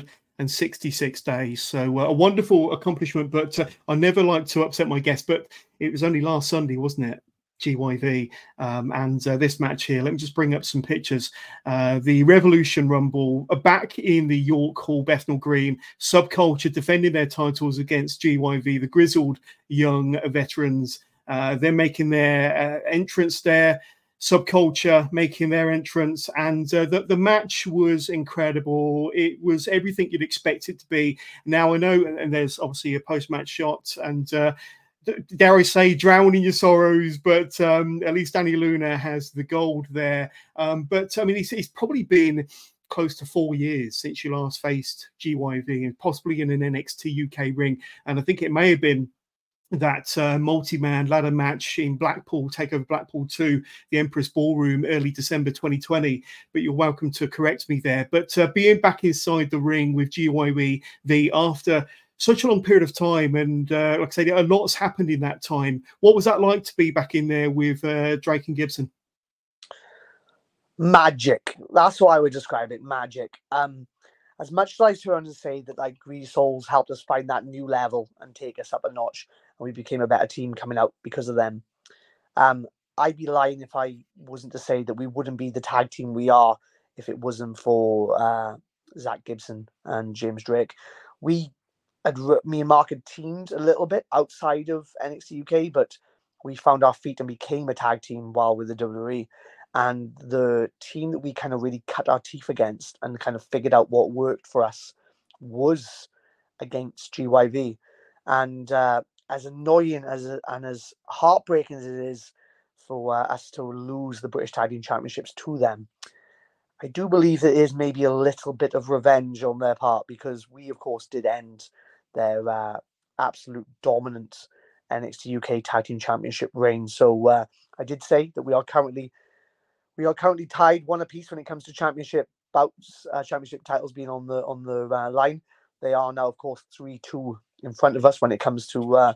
266 days. So a wonderful accomplishment, but I never like to upset my guests, but it was only last Sunday, wasn't it? GYV. And this match here, let me just bring up some pictures. The Revolution Rumble back in the York Hall, Bethnal Green. Subculture defending their titles against GYV, the grizzled young veterans. They're making their entrance there. Subculture making their entrance, and the match was incredible. It was everything you'd expect it to be. Now I know, and there's obviously a post-match shot, and dare I say, drown in your sorrows, but at least Danny Luna has the gold there. But I mean, it's probably been close to 4 years since you last faced GYV, and possibly in an NXT UK ring, and I think it may have been that multi-man ladder match in Blackpool, Takeover Blackpool 2, the Empress Ballroom, early December 2020. But you're welcome to correct me there. But being back inside the ring with GYV after such a long period of time, and like I said, a lot's happened in that time. What was that like to be back in there with Drake and Gibson? Magic. That's what I would describe it. Magic. As much as I turn to say that like Greedy Souls helped us find that new level and take us up a notch, and we became a better team coming out because of them. I'd be lying if I wasn't to say that we wouldn't be the tag team we are if it wasn't for Zach Gibson and James Drake. Me and Mark had teamed a little bit outside of NXT UK, but we found our feet and became a tag team while with the WWE. And the team that we kind of really cut our teeth against and kind of figured out what worked for us was against GYV. And as annoying and as heartbreaking as it is for us to lose the British Tag Team Championships to them, I do believe there is maybe a little bit of revenge on their part, because we, of course, did end their absolute dominant NXT UK Tag Team Championship reign. So I did say that we are currently tied one apiece when it comes to championship bouts, championship titles being on the line. They are now, of course, 3-2 in front of us when it comes to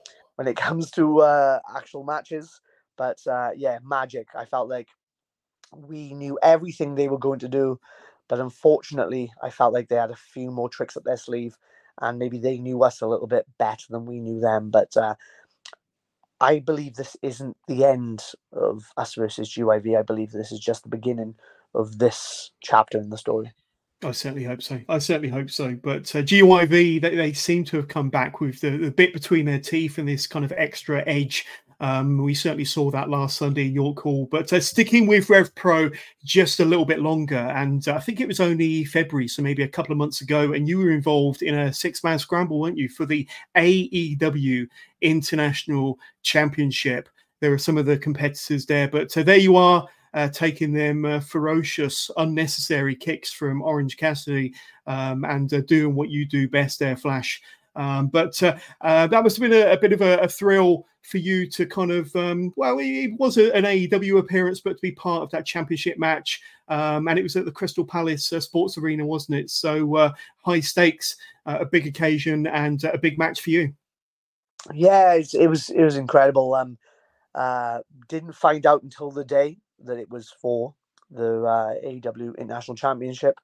actual matches. But yeah, magic. I felt like we knew everything they were going to do, but unfortunately, I felt like they had a few more tricks up their sleeve, and maybe they knew us a little bit better than we knew them. But I believe this isn't the end of us versus GYV. I believe this is just the beginning of this chapter in the story. I certainly hope so. But GYV, they seem to have come back with the bit between their teeth and this kind of extra edge. We certainly saw that last Sunday in York Hall. But sticking with Rev Pro just a little bit longer, and I think it was only February, so maybe a couple of months ago, and you were involved in a 6-man scramble, weren't you, for the AEW International Championship. There are some of the competitors there, but there you are. Taking them ferocious, unnecessary kicks from Orange Cassidy, and doing what you do best there, Flash. But that must have been a bit of a thrill for you to kind of, well, it was an AEW appearance, but to be part of that championship match. And it was at the Crystal Palace Sports Arena, wasn't it? So high stakes, a big occasion, and a big match for you. Yeah, it was incredible. Didn't find out until the day that it was for the AEW International Championship.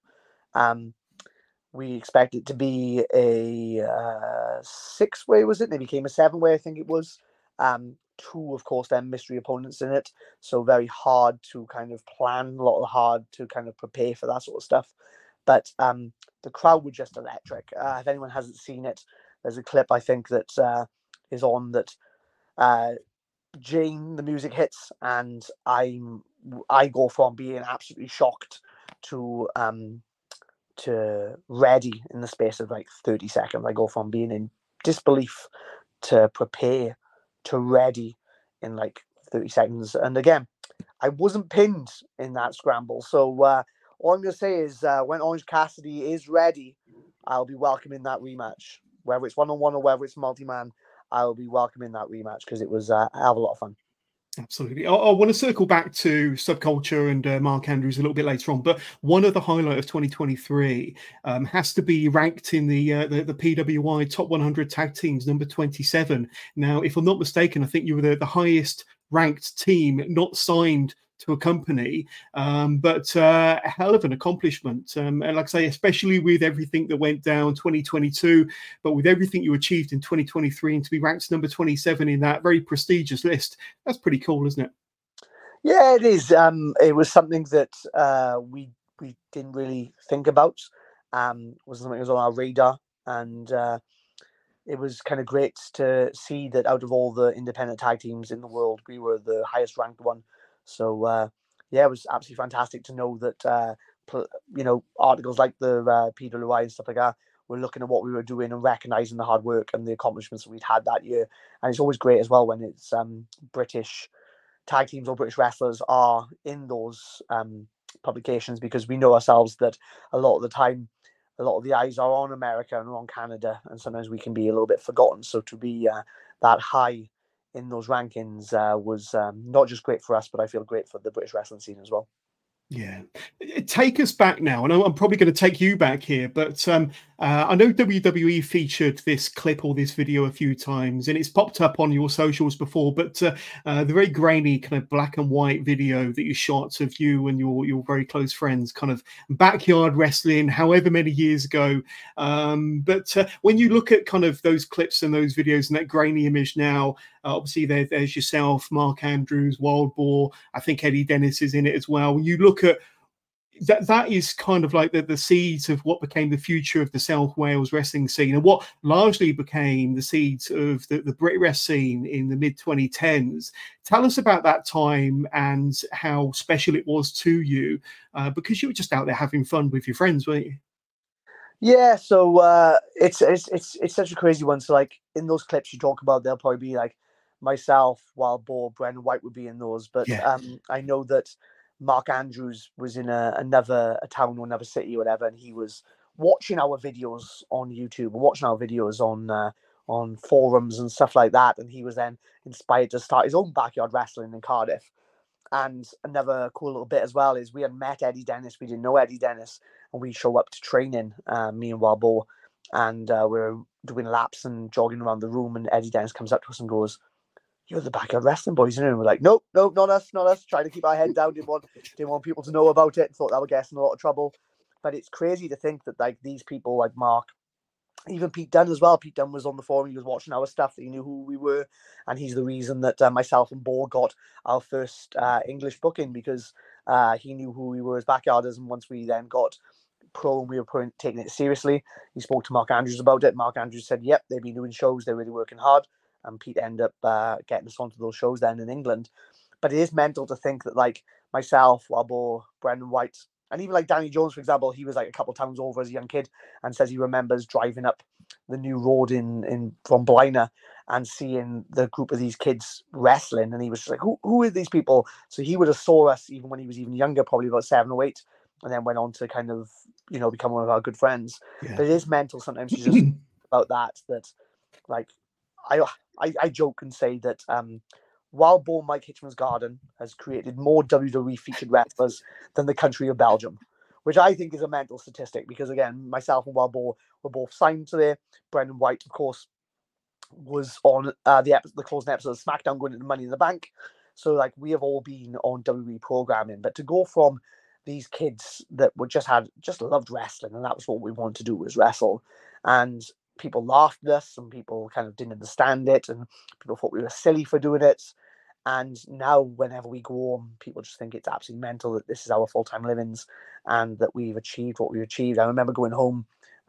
We expected it to be a 6-way, was it? And it became a 7-way, I think it was. two, of course, then mystery opponents in it. So very hard to kind of plan, a lot hard to kind of prepare for that sort of stuff. But the crowd were just electric. If anyone hasn't seen it, there's a clip I think that is on that. Jane, the music hits, and I go from being absolutely shocked to ready in the space of like 30 seconds. I go from being in disbelief to prepare to ready in like 30 seconds. And again, I wasn't pinned in that scramble. So all I'm going to say is when Orange Cassidy is ready, I'll be welcoming that rematch. Whether it's one-on-one or whether it's multi-man, I'll be welcoming that rematch because it was a hell of a lot of fun. Absolutely. I want to circle back to Subculture and Mark Andrews a little bit later on, but one of the highlight of 2023 has to be ranked in the PWI Top 100 Tag Teams, number 27. Now, if I'm not mistaken, I think you were the highest ranked team not signed to a company, but a hell of an accomplishment. And like I say, especially with everything that went down 2022, but with everything you achieved in 2023, and to be ranked number 27 in that very prestigious list, that's pretty cool, isn't it? Yeah, it is. It was something that we didn't really think about. It wasn't something that was on our radar, and it was kind of great to see that out of all the independent tag teams in the world, we were the highest ranked one. So yeah, it was absolutely fantastic to know that articles like the PWI and stuff like that were looking at what we were doing and recognizing the hard work and the accomplishments that we'd had that year. And it's always great as well when it's British tag teams or British wrestlers are in those publications, because we know ourselves that a lot of the time, a lot of the eyes are on America and on Canada, and sometimes we can be a little bit forgotten. So to be that high in those rankings was not just great for us, but I feel great for the British wrestling scene as well. Yeah, take us back now, and I'm probably going to take you back here, but I know WWE featured this clip or this video a few times, and it's popped up on your socials before, but the very grainy kind of black and white video that you shot of you and your very close friends kind of backyard wrestling however many years ago, but when you look at kind of those clips and those videos and that grainy image now, obviously there's yourself, Mark Andrews, Wild Boar, I think Eddie Dennis is in it as well. When you look at that is kind of like the seeds of what became the future of the South Wales wrestling scene, and what largely became the seeds of the Brit Rest scene in the mid 2010s. Tell us about that time and how special it was to you, because you were just out there having fun with your friends, weren't you? Yeah, so it's such a crazy one. So like in those clips you talk about, there'll probably be like myself, Wild Boar, Brendan White would be in those, but Yeah. I know that Mark Andrews was in another town or another city or whatever, and he was watching our videos on YouTube, watching our videos on forums and stuff like that, and he was then inspired to start his own backyard wrestling in Cardiff. And another cool little bit as well is we had met Eddie Dennis. We didn't know Eddie Dennis, and we show up to training, me and Wild Boar, and we're doing laps and jogging around the room, and Eddie Dennis comes up to us and goes, "You're the backyard wrestling boys," and we're like, "Nope, nope, not us, not us." Trying to keep our head down, didn't want people to know about it. Thought that would get us in a lot of trouble. But it's crazy to think that like these people, like Mark, even Pete Dunne as well. Pete Dunne was on the forum. He was watching our stuff. He knew who we were, and he's the reason that myself and Boar got our first English booking, because he knew who we were as backyarders. And once we then got pro and we were taking it seriously, he spoke to Mark Andrews about it. Mark Andrews said, "Yep, they've been doing shows. They're really working hard." And Pete ended up getting us onto those shows then in England. But it is mental to think that like myself, Wabo, Brendan White, and even like Danny Jones, for example, he was like a couple of towns over as a young kid and says he remembers driving up the new road in from Blaina and seeing the group of these kids wrestling, and he was just like, who are these people? So he would have saw us even when he was even younger, probably about 7 or 8, and then went on to kind of, become one of our good friends. Yeah. But it is mental sometimes to just about that like I joke and say that Wild Boar Mike Hitchman's Garden has created more WWE featured wrestlers than the country of Belgium, which I think is a mental statistic, because again, myself and Wild Boar were both signed to there. Brendan White, of course, was on the closing episode of SmackDown going into Money in the Bank. So like we have all been on WWE programming, but to go from these kids that were just loved wrestling, and that was what we wanted to do, was wrestle, and people laughed at us, and people kind of didn't understand it, and people thought we were silly for doing it. And now, whenever we go home, people just think it's absolutely mental that this is our full-time livings and that we've achieved what we've achieved. I remember going home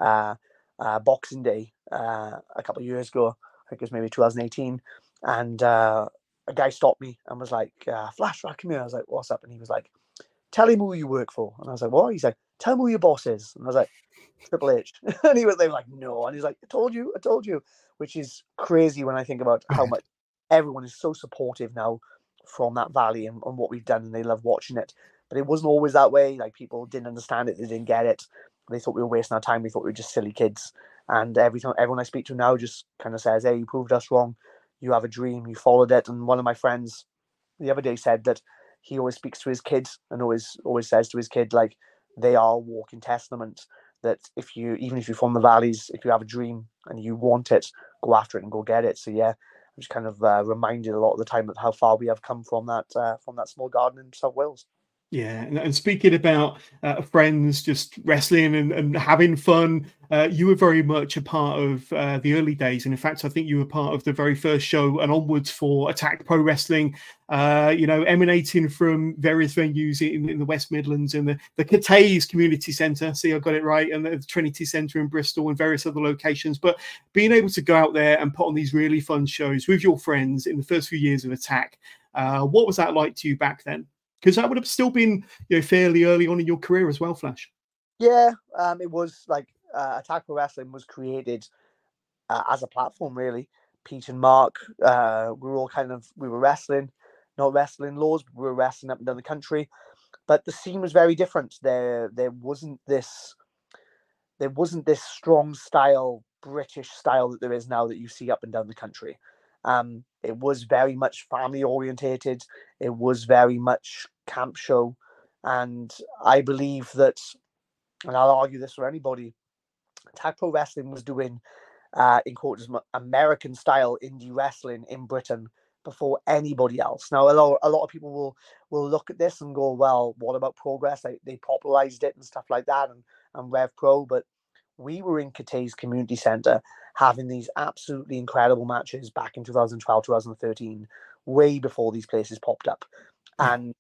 Boxing Day a couple of years ago, I think it was maybe 2018, and a guy stopped me and was like, Flash, right, come here. I was like, what's up? And he was like, tell him who you work for. And I was like, what? He's like, tell him who your boss is. And I was like, Triple H. And they were like, no. And he's like, I told you, which is crazy when I think about how much everyone is so supportive now from that valley and what we've done, and they love watching it. But it wasn't always that way. Like, people didn't understand it, they didn't get it. They thought we were wasting our time. They thought we were just silly kids. And everyone I speak to now just kind of says, hey, you proved us wrong. You have a dream, you followed it. And one of my friends the other day said that he always speaks to his kids and always says to his kid, like, they are a walking testament that even if you're from the valleys, if you have a dream and you want it, go after it and go get it. So yeah, I'm just kind of reminded a lot of the time of how far we have come from that small garden in South Wales. Yeah, and speaking about friends just wrestling and having fun, you were very much a part of the early days. And in fact, I think you were part of the very first show and onwards for Attack Pro Wrestling, emanating from various venues in the West Midlands and the Cathays Community Centre. See, I got it right. And the Trinity Centre in Bristol and various other locations. But being able to go out there and put on these really fun shows with your friends in the first few years of Attack, what was that like to you back then? Because that would have still been, fairly early on in your career as well, Flash. Yeah, it was like Attack Pro Wrestling was created as a platform, really. Pete and Mark, we were wrestling, not wrestling laws, but we were wrestling up and down the country. But the scene was very different. There wasn't this strong style, British style that there is now that you see up and down the country. It was very much family orientated. It was very much camp show. And I believe that, and I'll argue this for anybody, Attack Pro Wrestling was doing, in quotes, American style indie wrestling in Britain before anybody else. Now, a lot of people will look at this and go, well, what about Progress? They popularized it and stuff like that, and Rev Pro, but we were in Cathays Community Centre having these absolutely incredible matches back in 2012, 2013, way before these places popped up. And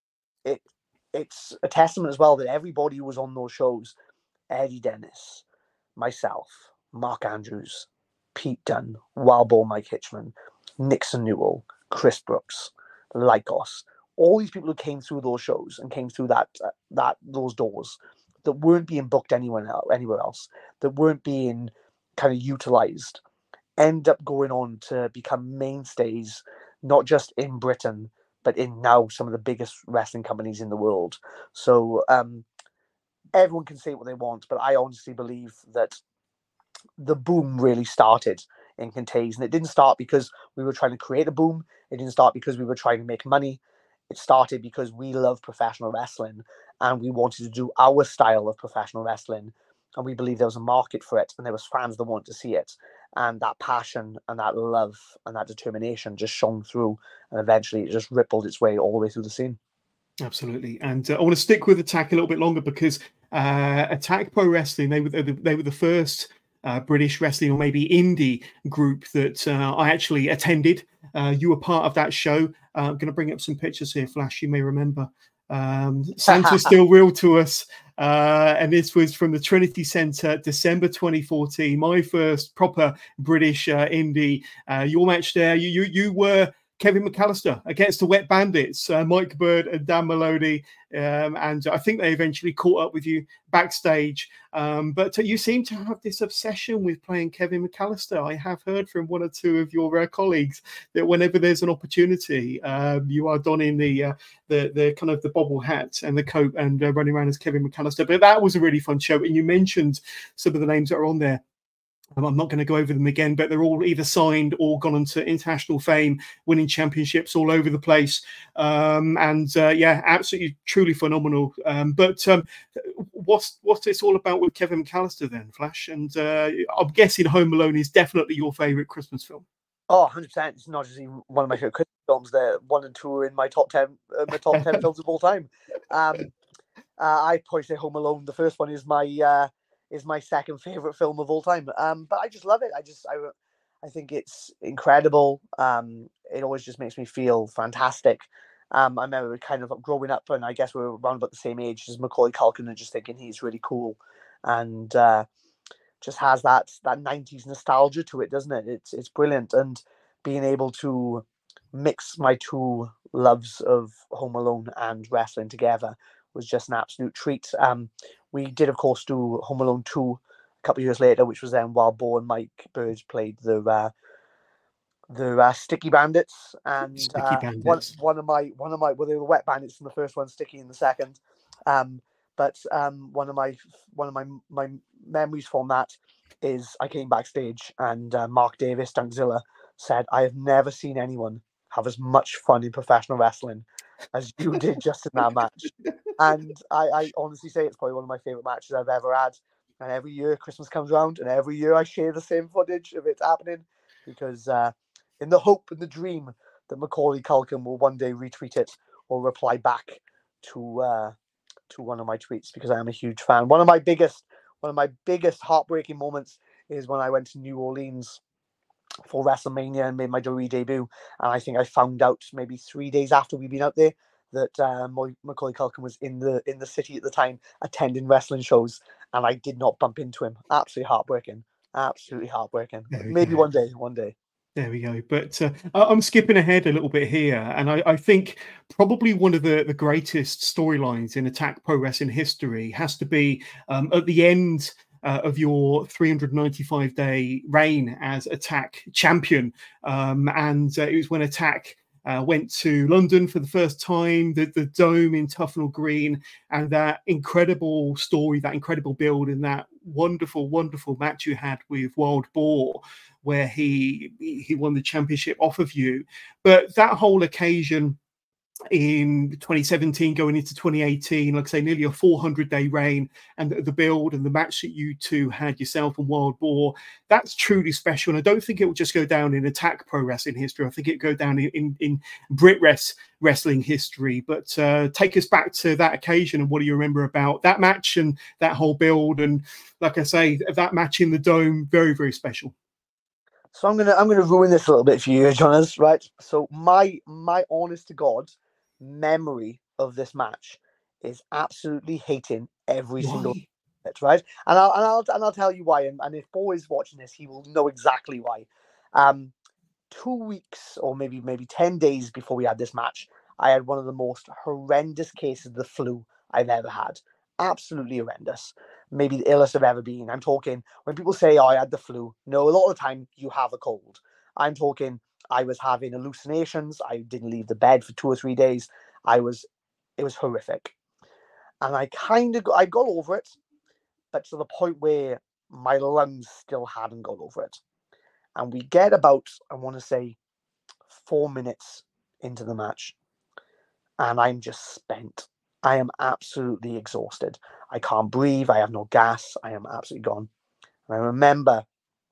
it's a testament as well that everybody who was on those shows, Eddie Dennis, myself, Mark Andrews, Pete Dunne, Wild Boar Mike Hitchman, Nixon Newell, Chris Brooks, Lycos, all these people who came through those shows and came through those doors that weren't being booked anywhere else, that weren't being kind of utilized, end up going on to become mainstays, not just in Britain, but in now some of the biggest wrestling companies in the world. So everyone can say what they want, but I honestly believe that the boom really started in Cathays, and it didn't start because we were trying to create a boom. It didn't start because we were trying to make money. It started because we love professional wrestling and we wanted to do our style of professional wrestling, and we believed there was a market for it and there was fans that wanted to see it, and that passion and that love and that determination just shone through, and eventually it just rippled its way all the way through the scene. Absolutely. And I want to stick with Attack a little bit longer because Attack Pro Wrestling, they were the first British wrestling or maybe indie group that I actually attended. You were part of that show. I'm going to bring up some pictures here, Flash. You may remember. Santa's still real to us. And this was from the Trinity Centre, December 2014. My first proper British indie. Your match there, you were Kevin McAllister against the Wet Bandits, Mike Bird and Dan Maloney. And I think they eventually caught up with you backstage. But you seem to have this obsession with playing Kevin McAllister. I have heard from one or two of your colleagues that whenever there's an opportunity, you are donning the kind of the bobble hat and the coat and running around as Kevin McAllister. But that was a really fun show. And you mentioned some of the names that are on there. I'm not going to go over them again, but they're all either signed or gone on to international fame, winning championships all over the place. Absolutely, truly phenomenal. But what's this all about with Kevin McAllister then, Flash? And I'm guessing Home Alone is definitely your favourite Christmas film. Oh, 100%. It's not just even one of my favorite Christmas films. They're 1 and 2 are in my top 10 films of all time. I probably say Home Alone. The first one is my is my second favorite film of all time. But I just love it. I think it's incredible. It always just makes me feel fantastic. I remember kind of growing up, and I guess we were around about the same age as Macaulay Culkin, and just thinking he's really cool, and just has that 90s nostalgia to it, doesn't it? It's brilliant, and being able to mix my two loves of Home Alone and wrestling together was just an absolute treat. We did, of course, do Home Alone 2 a couple of years later, which was then while Bo and Mike Bird played the Sticky Bandits, and Sticky Bandits. one of my well, they were the Wet Bandits in the first one, Sticky in the second. But one of my memories from that is I came backstage and Mark Davis, Dunkzilla, said, "I have never seen anyone have as much fun in professional wrestling as you did just in that match." And I honestly say it's probably one of my favorite matches I've ever had. And every year Christmas comes around, and every year I share the same footage of it happening, because in the hope and the dream that Macaulay Culkin will one day retweet it or reply back to one of my tweets, because I am a huge fan. One of my biggest heartbreaking moments is when I went to New Orleans for WrestleMania and made my WWE debut, and I think I found out maybe 3 days after we'd been out there that Macaulay Culkin was in the city at the time attending wrestling shows, and I did not bump into him. Absolutely heartbreaking. Maybe one day. There we go. But I'm skipping ahead a little bit here. And I think probably one of the greatest storylines in Attack Pro Wrestling history has to be at the end of your 395-day reign as Attack champion. And it was when Attack went to London for the first time, the Dome in Tufnell Green, and that incredible story, that incredible build, and that wonderful match you had with Wild Boar, where he won the championship off of you. But that whole occasion in 2017 going into 2018, like I say, nearly a 400-day reign, and the build and the match that you two had, yourself and Wild Boar, that's truly special. And I don't think it will just go down in Attack Pro Wrestling history. I think it go down in Brit wrestling history. But take us back to that occasion, and what do you remember about that match and that whole build? And like I say, that match in the Dome, very, very special. So I'm gonna ruin this a little bit for you, Jonas, right? So my honest to God memory of this match is absolutely hating every single bit, right? And I'll tell you why. And if Bo is watching this, he will know exactly why. 2 weeks or maybe 10 days before we had this match, I had one of the most horrendous cases of the flu I've ever had. Absolutely horrendous. Maybe the illest I've ever been. I'm talking, when people say, "Oh, I had the flu," no, a lot of the time you have a cold. I'm talking, I was having hallucinations. I didn't leave the bed for 2 or 3 days. It was horrific. And I got over it, but to the point where my lungs still hadn't got over it. And we get about, I want to say, 4 minutes into the match, and I'm just spent. I am absolutely exhausted. I can't breathe. I have no gas. I am absolutely gone. And I remember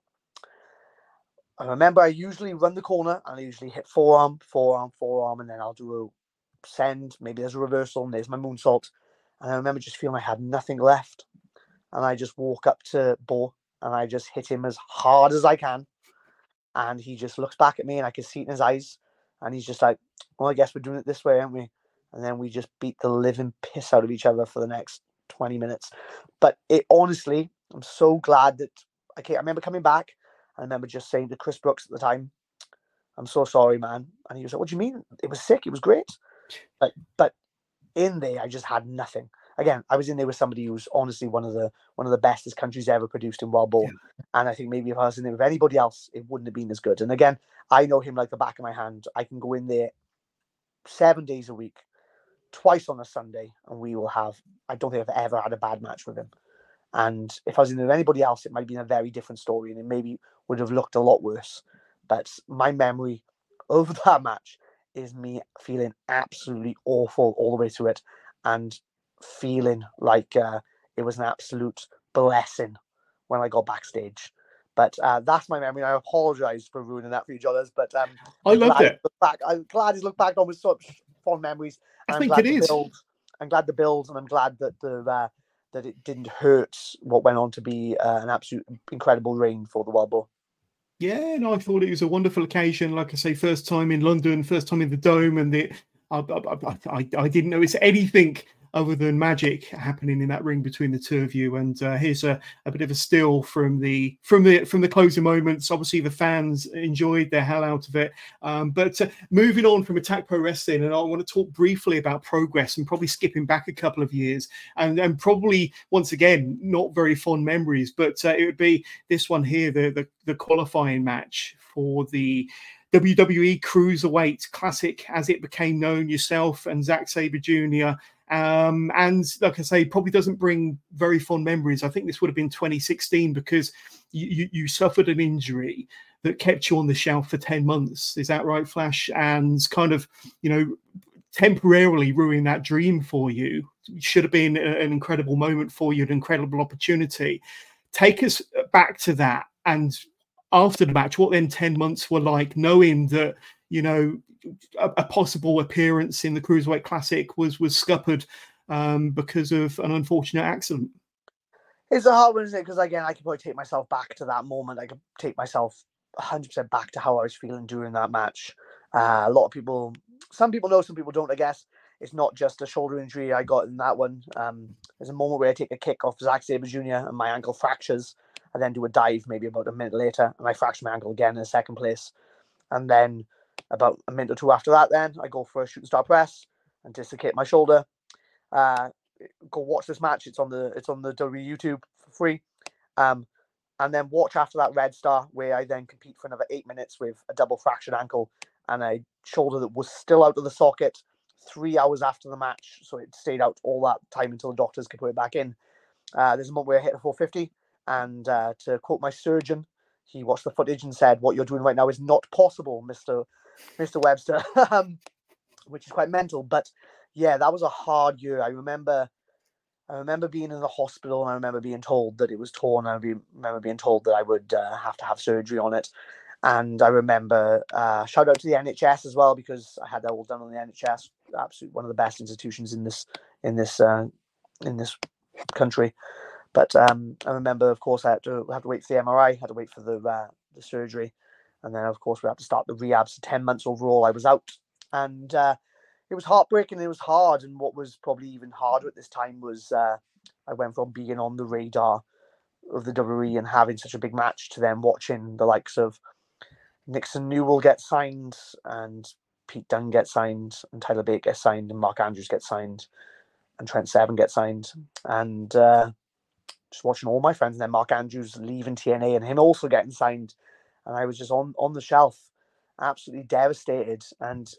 I usually run the corner, and I usually hit forearm, and then I'll do a send. Maybe there's a reversal, and there's my moonsault. And I remember just feeling I had nothing left. And I just walk up to Bo, and I just hit him as hard as I can. And he just looks back at me, and I can see it in his eyes. And he's just like, "Well, I guess we're doing it this way, aren't we?" And then we just beat the living piss out of each other for the next 20 minutes. But it honestly, I'm so glad that I remember coming back. I remember just saying to Chris Brooks at the time, "I'm so sorry, man." And he was like, "What do you mean? It was sick. It was great." But in there, I just had nothing. Again, I was in there with somebody who's honestly one of the best this country's ever produced in Wild Boar. Yeah. And I think maybe if I was in there with anybody else, it wouldn't have been as good. And again, I know him like the back of my hand. I can go in there 7 days a week, twice on a Sunday, and we will have, I don't think I've ever had a bad match with him. And if I was in there with anybody else, it might have been a very different story, and it maybe would have looked a lot worse. But my memory of that match is me feeling absolutely awful all the way through it, and feeling like it was an absolute blessing when I got backstage. But that's my memory. I apologize for ruining that for you, Jonas. But I loved it. I'm glad he's looked back on with such fond memories. I think it is. I'm glad the build, and I'm glad that that it didn't hurt what went on to be an absolute incredible reign for the Wild Boar. Yeah, no, I thought it was a wonderful occasion. Like I say, first time in London, first time in the Dome, and I didn't notice anything other than magic happening in that ring between the two of you. And here's a bit of a still from the closing moments. Obviously, the fans enjoyed the hell out of it. But moving on from Attack Pro Wrestling, and I want to talk briefly about Progress, and probably skipping back a couple of years, and probably once again not very fond memories. But it would be this one here, the qualifying match for the WWE Cruiserweight Classic, as it became known, yourself and Zack Sabre Jr. And like I say, probably doesn't bring very fond memories. I think this would have been 2016 because you suffered an injury that kept you on the shelf for 10 months. Is that right, Flash? And kind of, temporarily ruined that dream for you. It should have been an incredible moment for you, an incredible opportunity. Take us back to that. And after the match, what then 10 months were like, knowing that, a possible appearance in the Cruiserweight Classic was scuppered because of an unfortunate accident? It's a hard one, isn't it? Because again, I could probably take myself back to that moment. I could take myself 100% back to how I was feeling during that match. A lot of people, some people know, some people don't, I guess. It's not just a shoulder injury I got in that one. There's a moment where I take a kick off Zack Sabre Jr. and my ankle fractures. I then do a dive maybe about a minute later, and I fracture my ankle again in the second place. And then about a minute or two after that, then I go for a shooting star press and dislocate my shoulder. Go watch this match. It's on the WWE YouTube for free. And then watch after that Red Star, where I then compete for another 8 minutes with a double fractured ankle and a shoulder that was still out of the socket 3 hours after the match. So it stayed out all that time until the doctors could put it back in. There's a moment where I hit a 450, and to quote my surgeon, he watched the footage and said, "What you're doing right now is not possible, Mr. Webster," which is quite mental. But yeah, that was a hard year. I remember being in the hospital, and I remember being told that it was torn. I remember being told that I would have to have surgery on it. And I remember shout out to the NHS as well, because I had that all done on the NHS. Absolutely one of the best institutions in this country. But I remember, of course, I had to wait for the MRI, had to wait for the surgery, and then of course we had to start the rehab. So 10 months overall, I was out, and it was heartbreaking. It was hard, and what was probably even harder at this time was I went from being on the radar of the WWE and having such a big match to then watching the likes of Nixon Newell get signed, and Pete Dunne get signed, and Tyler Bate get signed, and Mark Andrews get signed, and Trent Seven get signed, and just watching all my friends, and then Mark Andrews leaving TNA and him also getting signed, and I was just on the shelf, absolutely devastated. And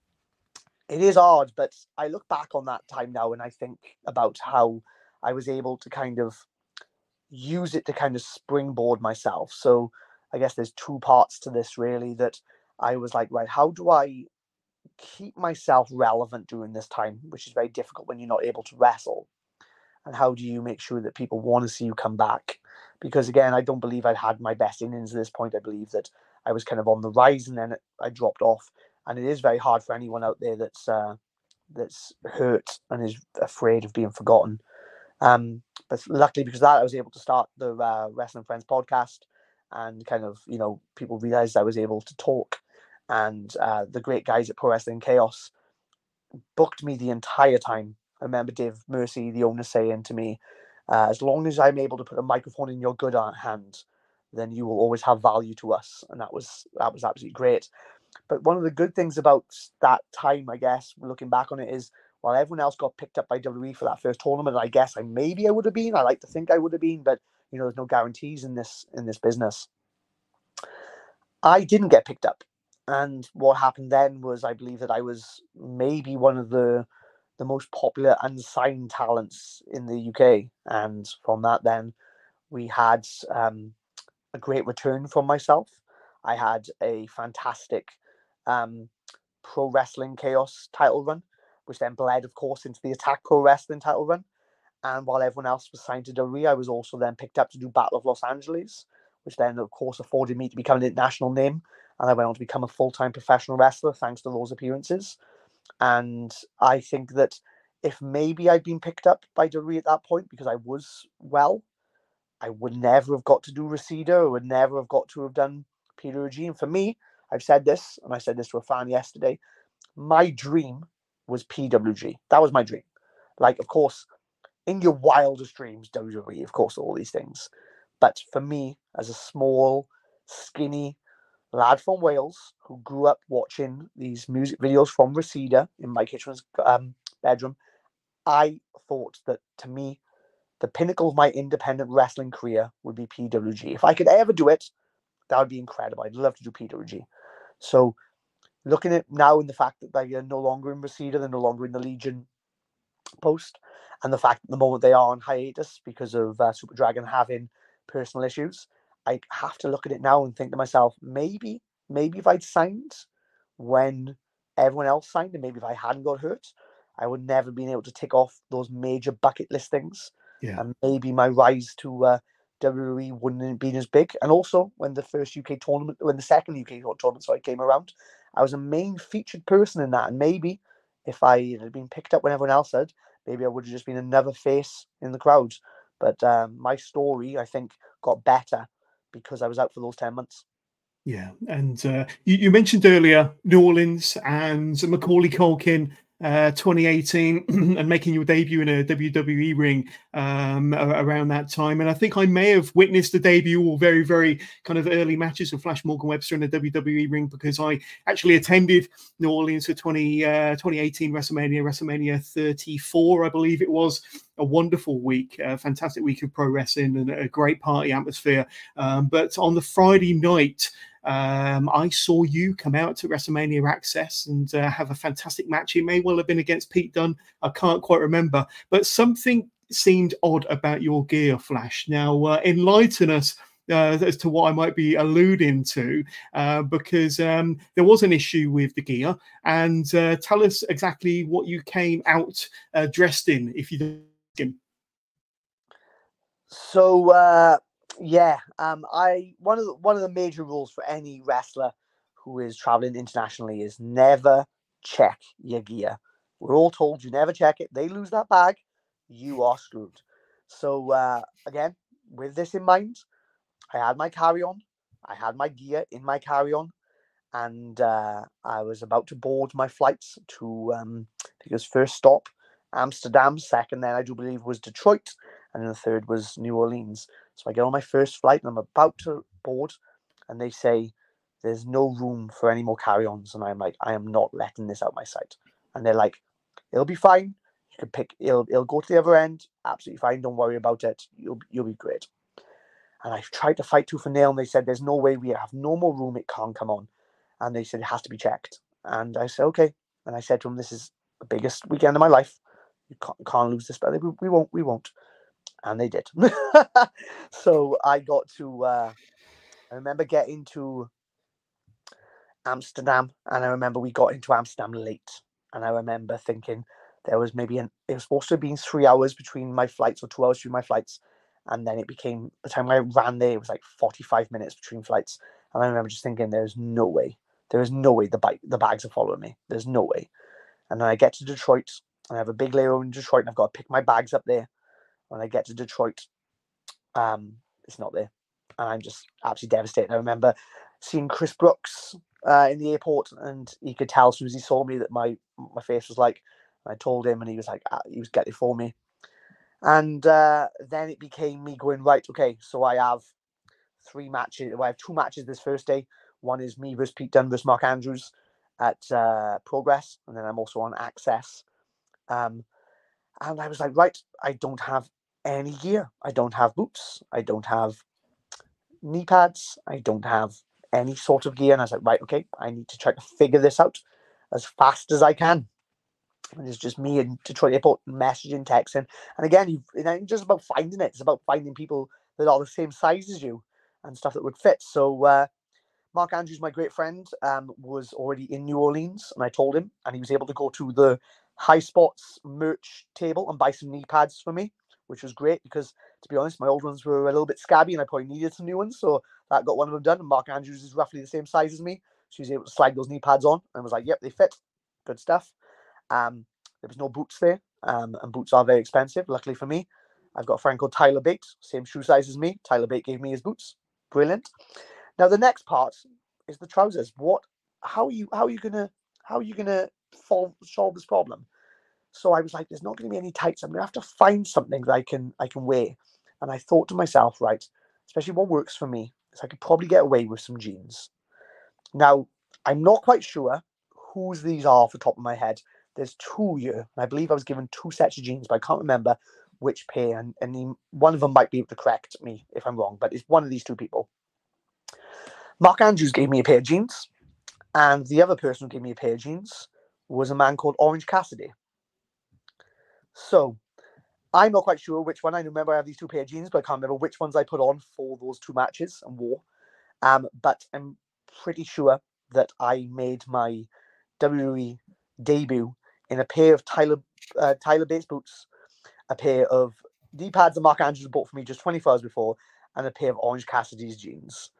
it is hard, but I look back on that time now and I think about how I was able to kind of use it to kind of springboard myself. So I guess there's two parts to this, really, that I was like, right, how do I keep myself relevant during this time, which is very difficult when you're not able to wrestle? And how do you make sure that people want to see you come back? Because again, I don't believe I'd had my best innings at this point. I believe that I was kind of on the rise, and then I dropped off. And it is very hard for anyone out there that's hurt and is afraid of being forgotten. But luckily, because of that, I was able to start the Wrestling Friends podcast, and kind of, people realized I was able to talk. And the great guys at Pro Wrestling Chaos booked me the entire time. I remember Dave Mercy, the owner, saying to me, as long as I'm able to put a microphone in your good hand, then you will always have value to us. And that was absolutely great. But one of the good things about that time, I guess, looking back on it, is while everyone else got picked up by WWE for that first tournament, I guess I would have been. I like to think I would have been, but there's no guarantees in this business. I didn't get picked up. And what happened then was, I believe that I was maybe one of the most popular unsigned talents in the UK. And from that, then we had a great return from myself. I had a fantastic Pro Wrestling Chaos title run, which then bled, of course, into the Attack Pro Wrestling title run. And while everyone else was signed to WWE, I was also then picked up to do Battle of Los Angeles, which then, of course, afforded me to become an international name. And I went on to become a full-time professional wrestler thanks to those appearances. And I think that if maybe I'd been picked up by WWE at that point because I was well, I would never have got to do Reseda. I would never have got to have done PWG. And for me, I've said this, and I said this to a fan yesterday, my dream was PWG. That was my dream. Like, of course, in your wildest dreams, WWE, of course, all these things. But for me, as a small, skinny lad from Wales who grew up watching these music videos from Reseda in my kitchen's bedroom, I thought that, to me, the pinnacle of my independent wrestling career would be PWG. If I could ever do it, that would be incredible. I'd love to do PWG. So looking at now in the fact that they're no longer in Reseda, they're no longer in the Legion post, and the fact that the moment they are on hiatus because of Super Dragon having personal issues, I have to look at it now and think to myself, maybe if I'd signed when everyone else signed, and maybe if I hadn't got hurt, I would never been able to tick off those major bucket list things. Yeah. And maybe my rise to WWE wouldn't have been as big. And also, when the second UK tournament came around, I was a main featured person in that. And maybe if I had been picked up when everyone else had, maybe I would have just been another face in the crowds. But my story, I think, got better because I was out for those 10 months. Yeah, and you mentioned earlier New Orleans and Macaulay Culkin, 2018, and making your debut in a WWE ring around that time. And I think I may have witnessed the debut or very, very kind of early matches of Flash Morgan Webster in a WWE ring, because I actually attended New Orleans for 2018 WrestleMania 34, I believe it was. A wonderful week, a fantastic week of pro wrestling and a great party atmosphere. But on the Friday night, I saw you come out to WrestleMania Access and have a fantastic match. It may well have been against Pete Dunne. I can't quite remember, but something seemed odd about your gear, Flash. Now, enlighten us as to what I might be alluding to, because there was an issue with the gear, and tell us exactly what you came out dressed in, if you don't. So one of the major rules for any wrestler who is traveling internationally is never check your gear. We're all told you never check it. They lose that bag, you are screwed. So again, with this in mind, I had my carry-on, I had my gear in my carry-on, and I was about to board my flights to I think it was first stop Amsterdam, second then I do believe was Detroit, and then the third was New Orleans. So I get on my first flight and I'm about to board, and they say there's no room for any more carry-ons, and I'm like, I am not letting this out my sight. And they're like, it'll be fine. You can pick. It'll go to the other end. Absolutely fine. Don't worry about it. You'll be great. And I've tried to fight tooth and nail, and they said there's no way, we have no more room. It can't come on. And they said it has to be checked. And I said okay. And I said to them, this is the biggest weekend of my life. You can't lose this, but we won't. And they did. So I got to. I remember getting to Amsterdam, and I remember we got into Amsterdam late, and I remember thinking there was it was supposed to have been 3 hours between my flights, or 2 hours between my flights, and then it became, the time I ran there, it was like 45 minutes between flights. And I remember just thinking, there is no way the bags are following me. There's no way. And then I get to Detroit, and I have a big layover in Detroit, and I've got to pick my bags up there. When I get to Detroit, it's not there, and I'm just absolutely devastated. I remember seeing Chris Brooks in the airport, and he could tell as soon as he saw me that my face was like. And I told him, and he was like, he was getting it for me. And then it became me going, right, okay, so I have 3 matches. Well, I have 2 matches this first day. One is me versus Pete Dunne versus Mark Andrews at Progress, and then I'm also on Access. And I was like, right, I don't have any gear. I don't have boots. I don't have knee pads. I don't have any sort of gear. And I was like, right, okay, I need to try to figure this out as fast as I can. And it's just me in Detroit Airport messaging, texting. And again, it ain't just about finding it. It's about finding people that are the same size as you and stuff that would fit. So Mark Andrews, my great friend, was already in New Orleans, and I told him, and he was able to go to the High Spots merch table and buy some knee pads for me, which was great because, to be honest, my old ones were a little bit scabby and I probably needed some new ones. So that got one of them done. And Mark Andrews is roughly the same size as me. So he was able to slide those knee pads on and was like, yep, they fit. Good stuff. There was no boots there. and boots are very expensive. Luckily for me, I've got a friend called Tyler Bate, same shoe size as me. Tyler Bate gave me his boots. Brilliant. Now the next part is the trousers. How are you gonna solve this problem? So I was like, there's not going to be any tights. I'm going to have to find something that I can wear. And I thought to myself, right, especially what works for me is I could probably get away with some jeans. Now, I'm not quite sure whose these are off the top of my head. There's two here. And I believe I was given two sets of jeans, but I can't remember which pair. And one of them might be able to correct me if I'm wrong, but it's one of these two people. Mark Andrews gave me a pair of jeans. And the other person who gave me a pair of jeans was a man called Orange Cassidy. So I'm not quite sure which one. I remember I have these two pair of jeans, but I can't remember which ones I put on for those two matches and wore. But I'm pretty sure that I made my WWE debut in a pair of Tyler Bates boots, a pair of knee pads that Mark Andrews bought for me just 24 hours before, and a pair of Orange Cassidy's jeans.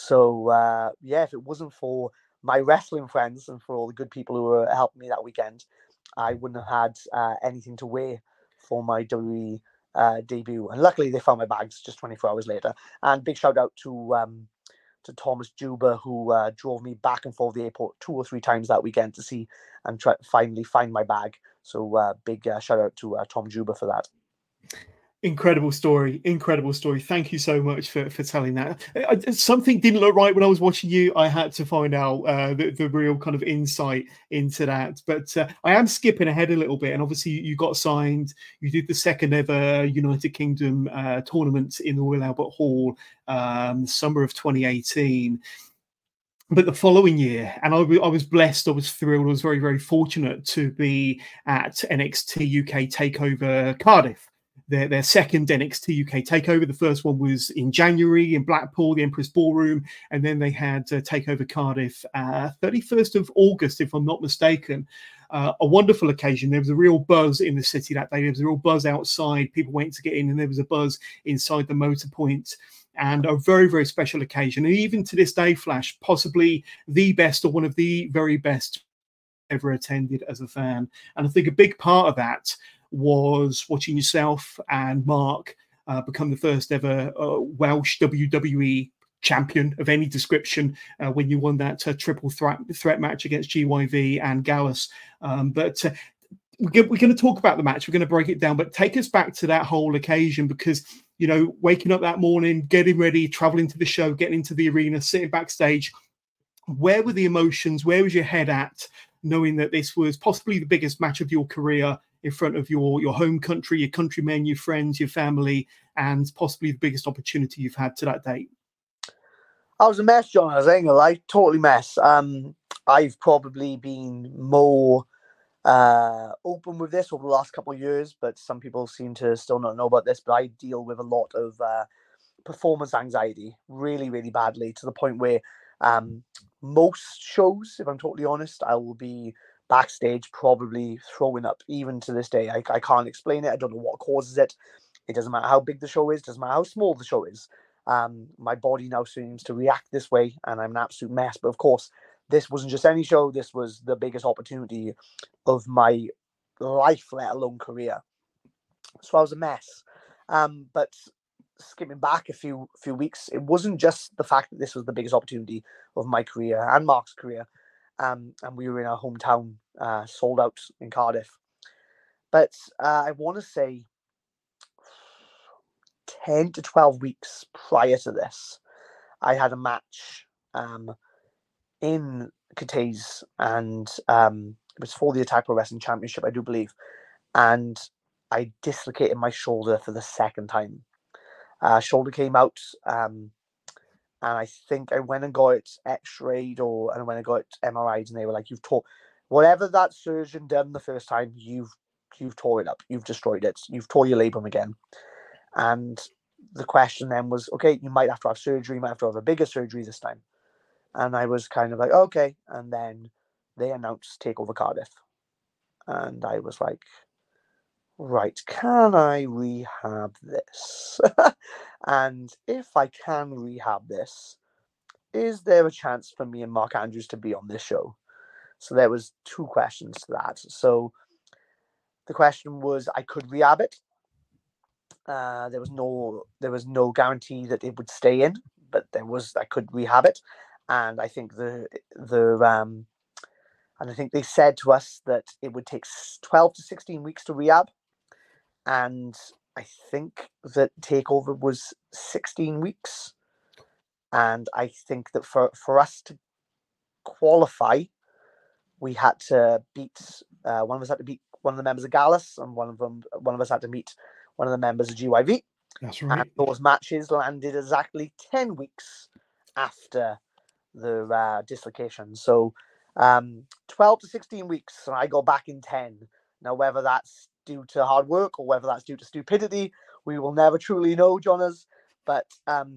So if it wasn't for my wrestling friends and for all the good people who were helping me that weekend, I wouldn't have had anything to wear for my WWE debut. And luckily, they found my bags just 24 hours later. And big shout out to Thomas Juba, who drove me back and forth the airport 2 or 3 times that weekend to see and finally find my bag. So big shout out to Tom Juba for that. Incredible story. Thank you so much for telling that. Something didn't look right when I was watching you. I had to find out the real kind of insight into that. But I am skipping ahead a little bit. And obviously you got signed. You did the second ever United Kingdom tournament in the Royal Albert Hall, summer of 2018. But the following year, and I was blessed, I was thrilled, I was very, very fortunate to be at NXT UK TakeOver Cardiff. Their second NXT UK takeover. The first one was in January in Blackpool, the Empress Ballroom, and then they had Takeover Cardiff 31st of August, if I'm not mistaken. A wonderful occasion. There was a real buzz in the city that day. There was a real buzz outside. People waiting to get in, and there was a buzz inside the Motor Point. And a very, very special occasion. And even to this day, Flash, possibly the best or one of the very best ever attended as a fan. And I think a big part of that was watching yourself and Mark become the first ever Welsh WWE champion of any description when you won that triple threat match against GYV and Gallus. But we're going to talk about the match. We're going to break it down, but take us back to that whole occasion, because, you know, waking up that morning, getting ready, traveling to the show, getting into the arena, sitting backstage. Where were the emotions? Where was your head at, knowing that this was possibly the biggest match of your career in front of your home country, your countrymen, your friends, your family, and possibly the biggest opportunity you've had to that date? I was a mess, John. I was ain't gonna lie, totally mess. I've probably been more open with this over the last couple of years, but some people seem to still not know about this. But I deal with a lot of performance anxiety, really, really badly, to the point where most shows, if I'm totally honest, I will be backstage probably throwing up. Even to this day, I can't explain it. I don't know what causes it. It doesn't matter how big the show is, doesn't matter how small the show is. My body now seems to react this way, and I'm an absolute mess. But of course, this wasn't just any show. This was the biggest opportunity of my life, let alone career. So I was a mess. But skipping back a few weeks, it wasn't just the fact that this was the biggest opportunity of my career and Mark's career. And we were in our hometown, sold out in Cardiff. But I want to say 10 to 12 weeks prior to this, I had a match in Cathays, and it was for the Attack Pro Wrestling Championship, I do believe. And I dislocated my shoulder for the second time. Shoulder came out, and I think I went and got it x-rayed, and when I got it MRI'd, and they were like, "You've tore whatever that surgeon done the first time. You've tore it up. You've destroyed it. You've tore your labrum again." And the question then was, okay, you might have to have surgery. You might have to have a bigger surgery this time. And I was kind of like, okay. And then they announced Takeover Cardiff, and I was like, right, can I rehab this? And if I can rehab this, is there a chance for me and Mark Andrews to be on this show? So there was 2 questions to that. So the question was I could rehab it. There was no guarantee that it would stay in, but I could rehab it, and I think and I think they said to us that it would take 12 to 16 weeks to rehab, and I think that Takeover was 16 weeks, and I think that for us to qualify, we had to beat one of us had to beat one of the members of Gallus, and one of us had to meet one of the members of GYV. That's right. And those matches landed exactly 10 weeks after the dislocation. So 12 to 16 weeks, and I go back in 10. Now, whether that's due to hard work or whether that's due to stupidity, we will never truly know, Jonas. But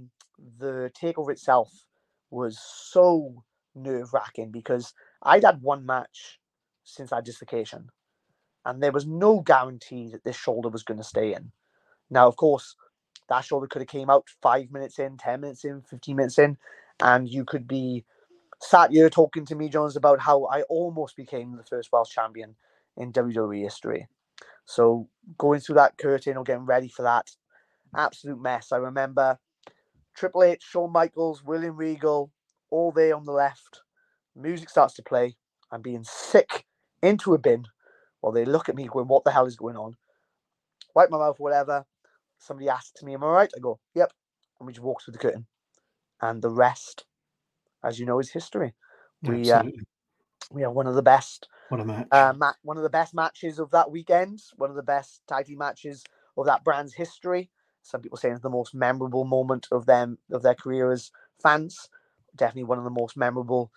the takeover itself was so nerve-wracking because I'd had one match since that dislocation, and there was no guarantee that this shoulder was going to stay in. Now, of course, that shoulder could have came out 5 minutes in, 10 minutes in, 15 minutes in, and you could be sat here talking to me, Jones, about how I almost became the first Welsh champion in WWE history. So going through that curtain or getting ready for that, absolute mess. I remember Triple H, Shawn Michaels, William Regal, all there on the left. Music starts to play. I'm being sick into a bin while they look at me going, what the hell is going on? Wipe my mouth, whatever. Somebody asks me, am I right? I go, yep. And we just walk through the curtain. And the rest, as you know, is history. We are one of the best. What a match. One of the best matches of that weekend. One of the best tag team matches of that brand's history. Some people saying it's the most memorable moment of their career as fans. Definitely one of the most memorable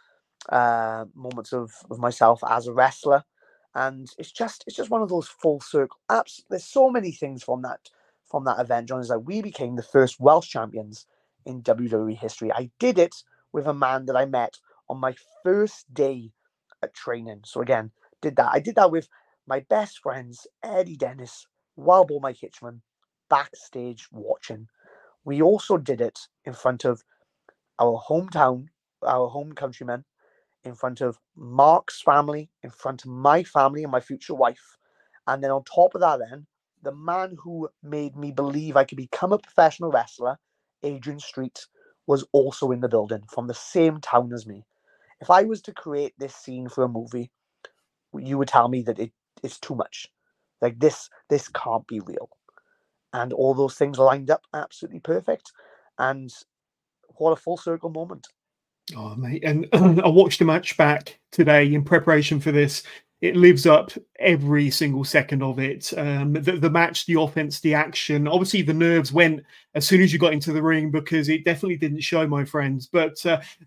moments of myself as a wrestler. And it's just one of those full circle. There's so many things from that event, John. Is that we became the first Welsh champions in WWE history. I did it with a man that I met on my first day at training. So again, I did that with my best friends, Eddie Dennis, Wild Boar Mike Hitchman, backstage watching. We also did it in front of our home countrymen, in front of Mark's family, in front of my family and my future wife. And then on top of that, then, the man who made me believe I could become a professional wrestler, Adrian Street, was also in the building from the same town as me. If I was to create this scene for a movie, you would tell me that it's too much. Like this can't be real. And all those things lined up absolutely perfect. And what a full circle moment. Oh, mate. And I watched the match back today in preparation for this. It lives up every single second of it. The match, the offense, the action. Obviously, the nerves went as soon as you got into the ring because it definitely didn't show, my friends. But,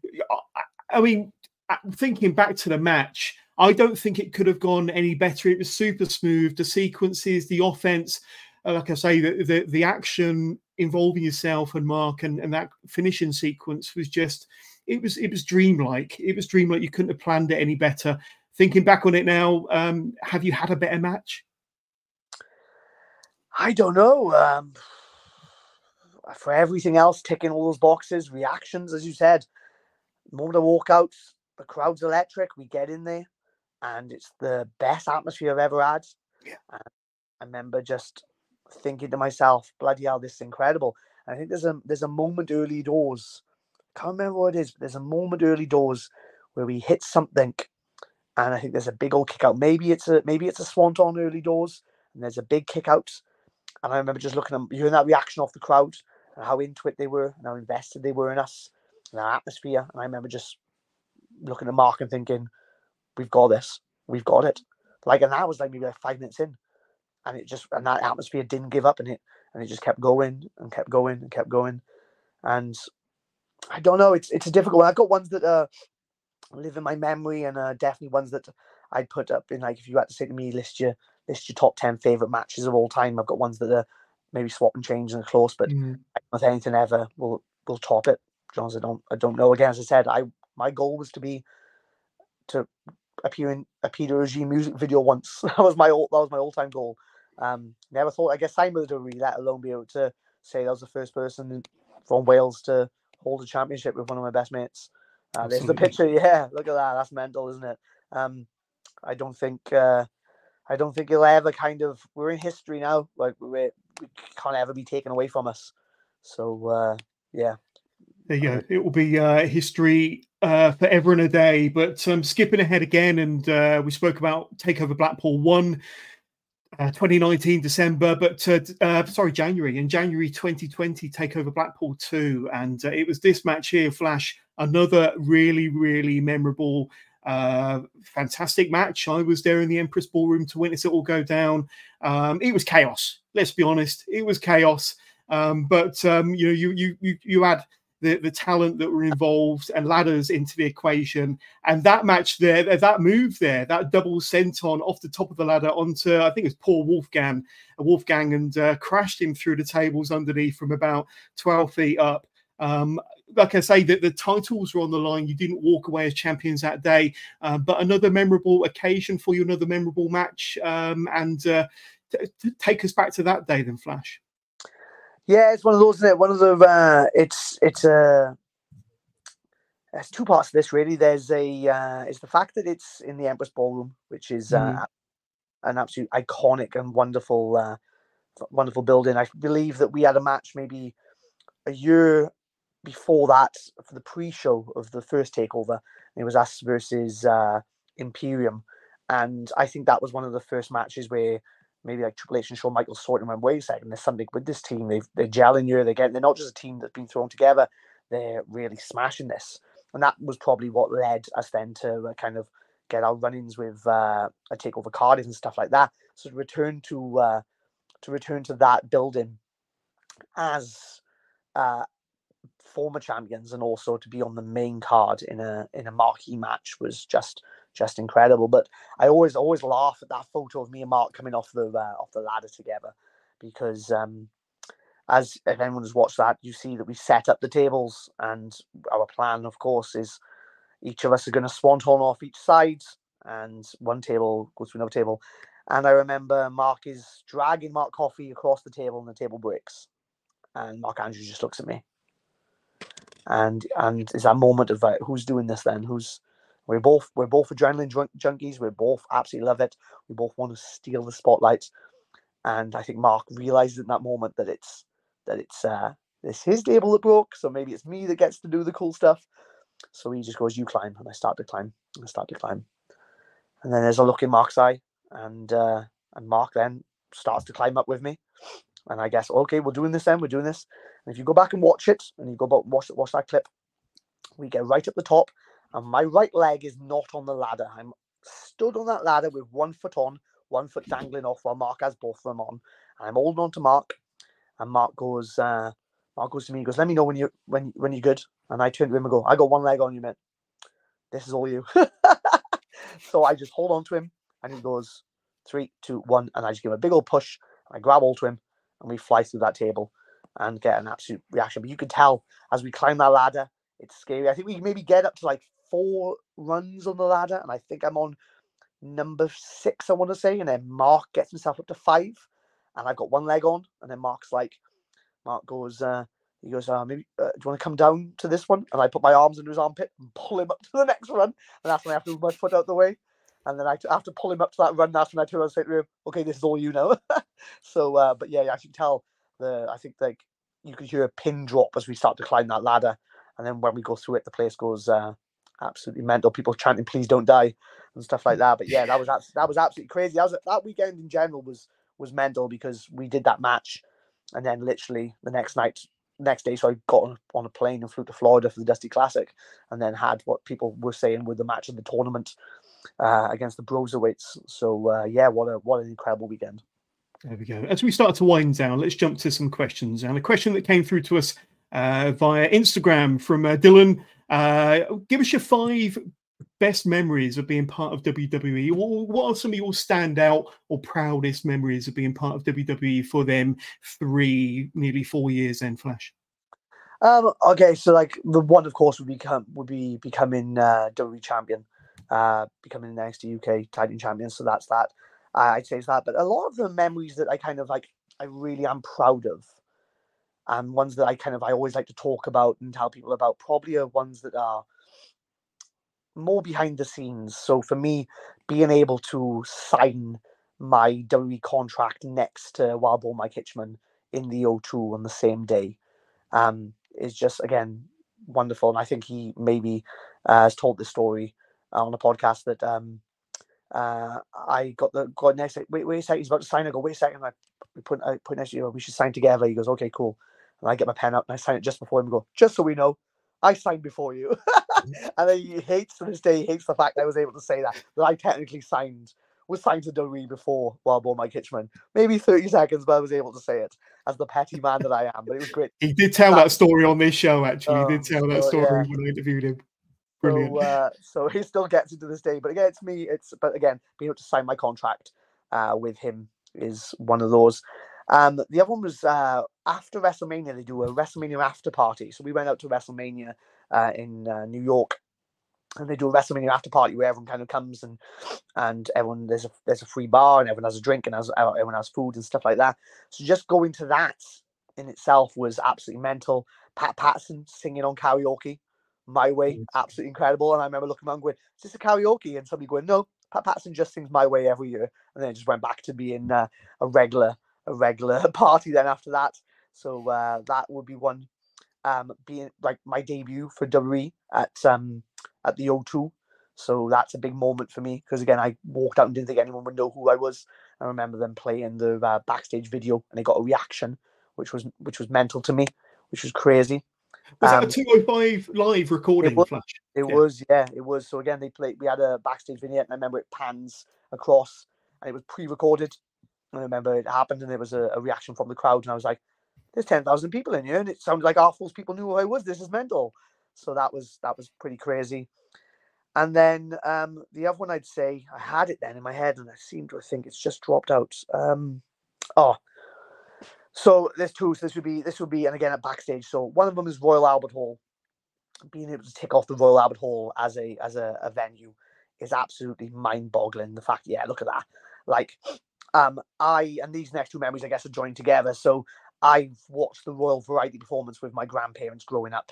I mean, thinking back to the match, I don't think it could have gone any better. It was super smooth. The sequences, the offense, like I say, the action involving yourself and Mark and that finishing sequence was just... It was dreamlike. It was dreamlike. You couldn't have planned it any better. Thinking back on it now, have you had a better match? I don't know. For everything else, ticking all those boxes, reactions, as you said. The moment I walk out, the crowd's electric. We get in there, and it's the best atmosphere I've ever had. Yeah. And I remember just thinking to myself, bloody hell, this is incredible. And I think there's a moment early doors. Can't remember what it is, but there's a moment early doors where we hit something, and I think there's a big old kick out. Maybe it's a swanton early doors, and there's a big kick out. And I remember just looking at them, hearing that reaction off the crowd and how into it they were and how invested they were in us and our atmosphere. And I remember just looking at Mark and thinking, we've got this, we've got it. And that was maybe 5 minutes in, and that atmosphere didn't give up in it, and it just kept going and kept going and kept going. And I don't know. It's a difficult one. I've got ones that live in my memory, and definitely ones that I'd put up in, like, if you had to say to me, list your top 10 favorite matches of all time. I've got ones that are maybe swap and change and close, but I don't know if anything ever will top it. Johns, I don't know. Again, as I said, my goal was to appear in a Peter Regime music video once. That was my all-time goal. Never thought I guess sign with the WWE, let alone be able to say that was the first person from Wales to hold a championship with one of my best mates. There's the picture. Yeah, look at that. That's mental, isn't it? I don't think I don't think it'll ever we're in history now. Like we can't ever be taken away from us. So yeah. There you go. It will be history forever and a day. But skipping ahead again, and we spoke about Takeover Blackpool 1, 2019 December, but January. In January 2020, Takeover Blackpool 2. And it was this match here, Flash, another really, really memorable, fantastic match. I was there in the Empress Ballroom to witness it all go down. It was chaos. Let's be honest. It was chaos. But you had the talent that were involved and ladders into the equation, and that match there, that move there, that double senton off the top of the ladder onto, I think it was poor Wolfgang, and crashed him through the tables underneath from about 12 feet up. Like I say, that the titles were on the line. You didn't walk away as champions that day, but another memorable occasion for you, another memorable match, and take us back to that day then, Flash. Yeah, it's one of those, isn't it? One of the there's two parts to this really. There's it's the fact that it's in the Empress Ballroom, which is an absolute iconic and wonderful building. I believe that we had a match maybe a year before that for the pre-show of the first takeover. It was us versus Imperium, and I think that was one of the first matches where maybe like Triple H and Shawn Michaels sort of went, wait a second, there's something with this team. They're gelling here. They're not just a team that's been thrown together. They're really smashing this. And that was probably what led us then to kind of get our run-ins with a takeover Cardiff and stuff like that. So to return to that building as former champions and also to be on the main card in a marquee match was just incredible. But I always laugh at that photo of me and Mark coming off the ladder together, because as if anyone has watched that, you see that we set up the tables, and our plan, of course, is each of us are going to swanton off each side, and one table goes to another table. And I remember Mark is dragging Mark Coffey across the table, and the table breaks, and Mark Andrews just looks at me, and it's that moment of like, who's doing this then? We're both adrenaline junkies. We both absolutely love it. We both want to steal the spotlight. And I think Mark realizes in that moment that it's his table that broke. So maybe it's me that gets to do the cool stuff. So he just goes, "You climb," and I start to climb. And then there's a look in Mark's eye, and Mark then starts to climb up with me. And I guess, okay, we're doing this then. We're doing this. And if you go back and watch it, and you go back watch that clip, we get right up the top, and my right leg is not on the ladder. I'm stood on that ladder with 1 foot on, 1 foot dangling off, while Mark has both of them on. And I'm holding on to Mark, and Mark goes to me. He goes, "Let me know when you're good." And I turn to him and go, "I got one leg on you, mate. This is all you." So I just hold on to him, and he goes 3, 2, 1, and I just give him a big old push. And I grab hold to him, and we fly through that table and get an absolute reaction. But you can tell as we climb that ladder, it's scary. I think we maybe get up to like 4 runs on the ladder, and I think I'm on number 6, I want to say. And then Mark gets himself up to 5, and I've got one leg on. And then Mark goes, maybe do you want to come down to this one? And I put my arms under his armpit and pull him up to the next run. And that's when I have to move my foot out the way. And then I have to pull him up to that run. That's when I turn around and say to him, "Okay, this is all you know." So, but yeah, I can tell I think like you could hear a pin drop as we start to climb that ladder. And then when we go through it, the place goes absolutely mental. People chanting, "Please don't die," and stuff like that. But yeah, that was absolutely crazy. That weekend in general was mental, because we did that match, and then literally the next day, so I got on a plane and flew to Florida for the Dusty Classic, and then had what people were saying were the match of the tournament against the Broserweights. So yeah, what an incredible weekend. There we go. As we start to wind down, let's jump to some questions. And a question that came through to us via Instagram from Dylan. Give us your 5 best memories of being part of WWE. What are some of your standout or proudest memories of being part of WWE for them nearly 4 years then, Flash? Okay, so like the one, of course, would be becoming WWE champion, becoming an NXT UK title champion. So that's that. I'd say it's that. But a lot of the memories that I kind of like, I really am proud of, and ones that I always like to talk about and tell people about, probably are ones that are more behind the scenes. So for me, being able to sign my WWE contract next to Wild Boar Mike Hitchman in the O2 on the same day is just, again, wonderful. And I think he maybe has told this story on a podcast that I got next. Wait a second, he's about to sign. I go, wait a second. I put next to you, we should sign together. He goes, okay, cool. And I get my pen out and I sign it just before him and go, just so we know, I signed before you. And then he hates, to this day, he hates the fact that I was able to say that I technically was signed to WWE before Wild Boar Mike Hitchman. Maybe 30 seconds, but I was able to say it as the petty man that I am. But it was great. He did tell that story on this show, actually. He did tell that story when I interviewed him. Brilliant. So he still gets it to this day. But again, but again, being able to sign my contract with him is one of those. The other one was after WrestleMania. They do a WrestleMania after party. So we went out to WrestleMania in New York, and they do a WrestleMania after party where everyone kind of comes and everyone there's a free bar and everyone has a drink and everyone has food and stuff like that. So just going to that in itself was absolutely mental. Pat Patterson singing on karaoke, My Way, absolutely incredible. And I remember looking around going, "Is this a karaoke?" And somebody going, "No, Pat Patterson just sings My Way every year." And then it just went back to being a regular party then after that. So that would be one. Being like my debut for WWE at the O2. So that's a big moment for me because, again, I walked out and didn't think anyone would know who I was. I remember them playing the backstage video and they got a reaction, which was mental to me, which was crazy. Was that a 205 live recording, Flash? It was. So again, we had a backstage vignette and I remember it pans across and it was pre-recorded. And I remember it happened and there was a reaction from the crowd and I was like, there's 10,000 people in here and it sounded like half those people knew who I was. This is mental. So that was pretty crazy. And then the other one I'd say, I had it then in my head and I seem to think it's just dropped out. So there's two. So this would be, and again at backstage. So one of them is Royal Albert Hall. Being able to tick off the Royal Albert Hall as a venue is absolutely mind-boggling. The fact, look at that. Like, and these next two memories, I guess, are joined together. So I've watched the Royal Variety performance with my grandparents growing up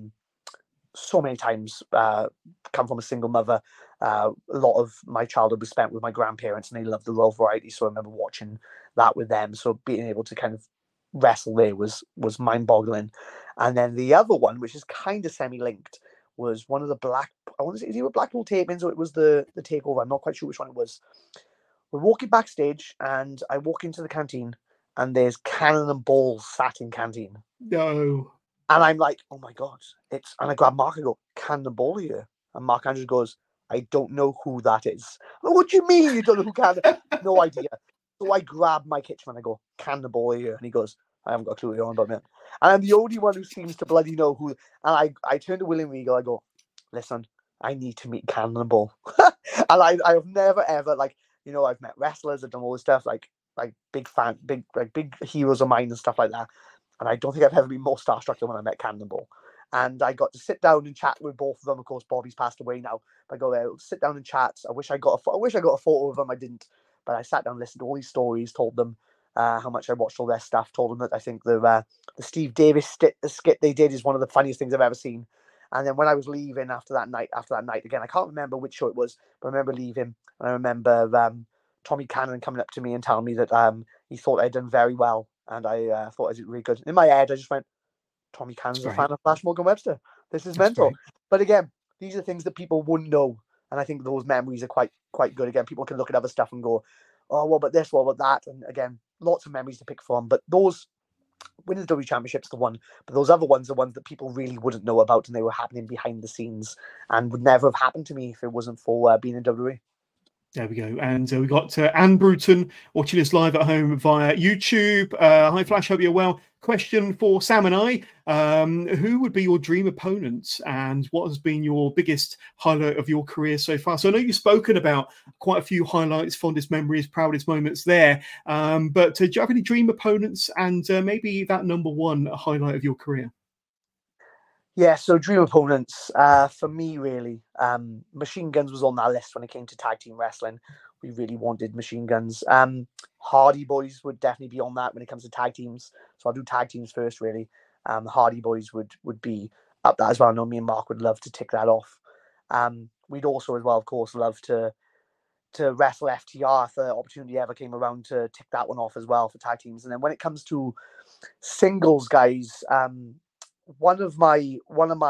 so many times. Come from a single mother. A lot of my childhood was spent with my grandparents and they loved the Royal Variety. So I remember watching that with them. So being able to kind of wrestle there was mind-boggling. And then the other one, which is kind of semi-linked, was one of the I want to say, is it a Blackpool tapings or it was the takeover? I'm not quite sure which one it was. We're walking backstage and I walk into the canteen and there's Cannon and Balls sat in canteen. No. And I'm like, oh my God. And I grab Mark and go, Cannon and Ball here. And Mark Andrews goes, I don't know who that is. Like, what do you mean you don't know who Cannon? No idea. So I grab Mike Hitchman and I go, Cannon Ball here. And he goes, I haven't got a clue what you're on about, man. And I'm the only one who seems to bloody know who. And I turn to William Regal. I go, listen, I need to meet Cannon Ball. And I've never ever, like, you know, I've met wrestlers, I've done all this stuff, like big heroes of mine and stuff like that. And I don't think I've ever been more starstruck than when I met Cannon Ball. And I got to sit down and chat with both of them. Of course, Bobby's passed away now. But I go there, sit down and chat. I wish I got a photo of them. I didn't. But I sat down, listened to all these stories, told them how much I watched all their stuff, told them that I think the Steve Davis skit they did is one of the funniest things I've ever seen. And then when I was leaving after that night, again, I can't remember which show it was, but I remember leaving. And I remember Tommy Cannon coming up to me and telling me that he thought I'd done very well. And I thought I did really good. In my head, I just went, Tommy Cannon's a fan of Flash Morgan Webster. This is mental. Great. But again, these are things that people wouldn't know. And I think those memories are quite good. Again, people can look at other stuff and go, oh, what about this, what about that? And again, lots of memories to pick from. But those winning the WWE Championship's the one. But those other ones are ones that people really wouldn't know about and they were happening behind the scenes and would never have happened to me if it wasn't for being in WWE. There we go. And we got Anne Bruton watching us live at home via YouTube. Hi, Flash. Hope you're well. Question for Sam and I. Who would be your dream opponents and what has been your biggest highlight of your career so far? So I know you've spoken about quite a few highlights, fondest memories, proudest moments there. But do you have any dream opponents and maybe that number one highlight of your career? Yeah, so dream opponents, for me, really, Machine Guns was on that list when it came to tag team wrestling. We really wanted Machine Guns. Hardy Boys would definitely be on that when it comes to tag teams. So I'll do tag teams first, really. Hardy Boys would be up that as well. I know me and Mark would love to tick that off. We'd also, as well, of course, love to to wrestle FTR if the opportunity ever came around to tick that one off as well for tag teams. And then when it comes to singles, guys, one of my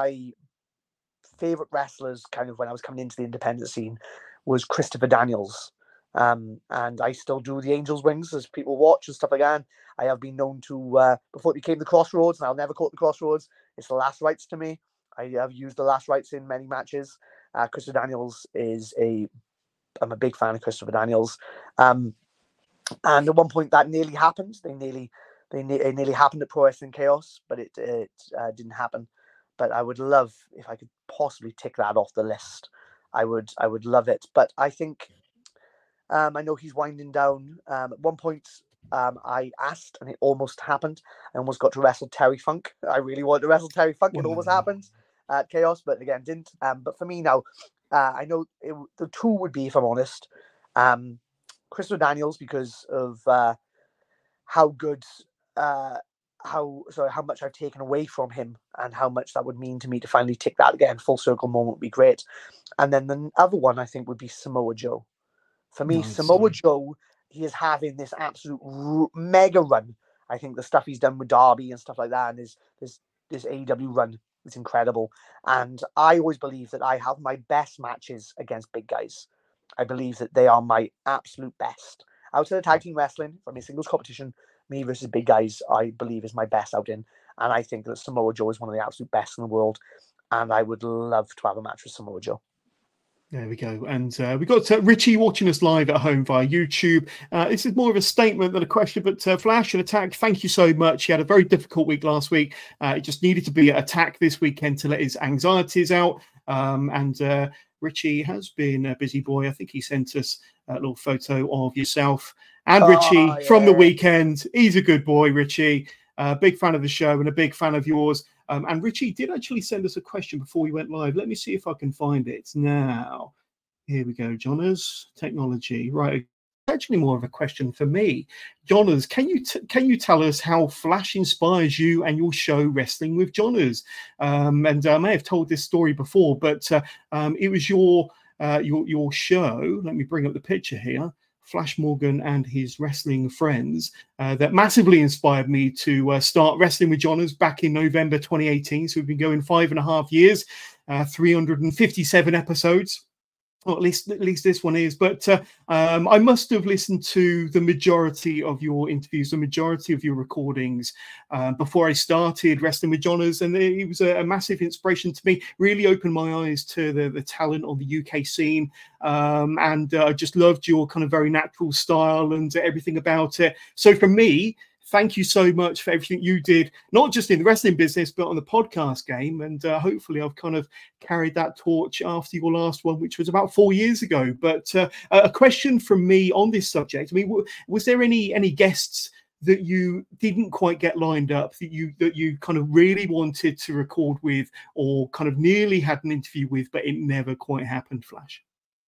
favorite wrestlers, kind of when I was coming into the independent scene, was Christopher Daniels. And I still do the Angels Wings as people watch and stuff like that. I have been known to, before it became the Crossroads, and I'll never call it the Crossroads, it's the Last Rites to me. I have used the Last Rites in many matches. Christopher Daniels I'm a big fan of Christopher Daniels. And at one point that nearly happened. It nearly happened at Pro Wrestling Chaos, but it didn't happen. But I would love, if I could possibly tick that off the list, I would love it. But I think, I know he's winding down. At one point, I asked, and it almost happened. I almost got to wrestle Terry Funk. I really wanted to wrestle Terry Funk. It almost happened at Chaos, but again, didn't. But for me now, I know the two would be, if I'm honest, Christopher Daniels, because of how good, how much I've taken away from him, and how much that would mean to me to finally tick that again. Full circle moment would be great. And then the other one I think would be Samoa Joe. For me, nice. Samoa Joe, he is having this absolute mega run. I think the stuff he's done with Darby and stuff like that, and this AEW run is incredible. And I always believe that I have my best matches against big guys. I believe that they are my absolute best. Outside of tag team wrestling, from a singles competition, me versus big guys, I believe is my best outing. And I think that Samoa Joe is one of the absolute best in the world. And I would love to have a match with Samoa Joe. There we go. And we've got Richie watching us live at home via YouTube. This is more of a statement than a question, but Flash and Attack, thank you so much. He had a very difficult week last week. It just needed to be an Attack this weekend to let his anxieties out. And Richie has been a busy boy. I think he sent us a little photo of yourself and Richie from the weekend. He's a good boy, Richie. Big fan of the show and a big fan of yours. And Richie did actually send us a question before we went live. Let me see if I can find it now. Here we go, Johners. Technology. Right. Actually more of a question for me. Johners, can you tell us how Flash inspires you and your show Wrestling with Johners? And I may have told this story before, but it was your show. Let me bring up the picture here. Flash Morgan and his wrestling friends that massively inspired me to start Wrestling with Johners back in November 2018. So we've been going 5.5 years, 357 episodes. Well, at least this one is. But I must have listened to the majority of your interviews, the majority of your recordings before I started Wrestling with Johners. And it was a massive inspiration to me, really opened my eyes to the talent on the UK scene. And I just loved your kind of very natural style and everything about it. So for me, thank you so much for everything you did, not just in the wrestling business, but on the podcast game. And hopefully I've kind of carried that torch after your last one, which was about 4 years ago. But a question from me on this subject. I mean, was there any guests that you didn't quite get lined up that you kind of really wanted to record with, or kind of nearly had an interview with, but it never quite happened, Flash?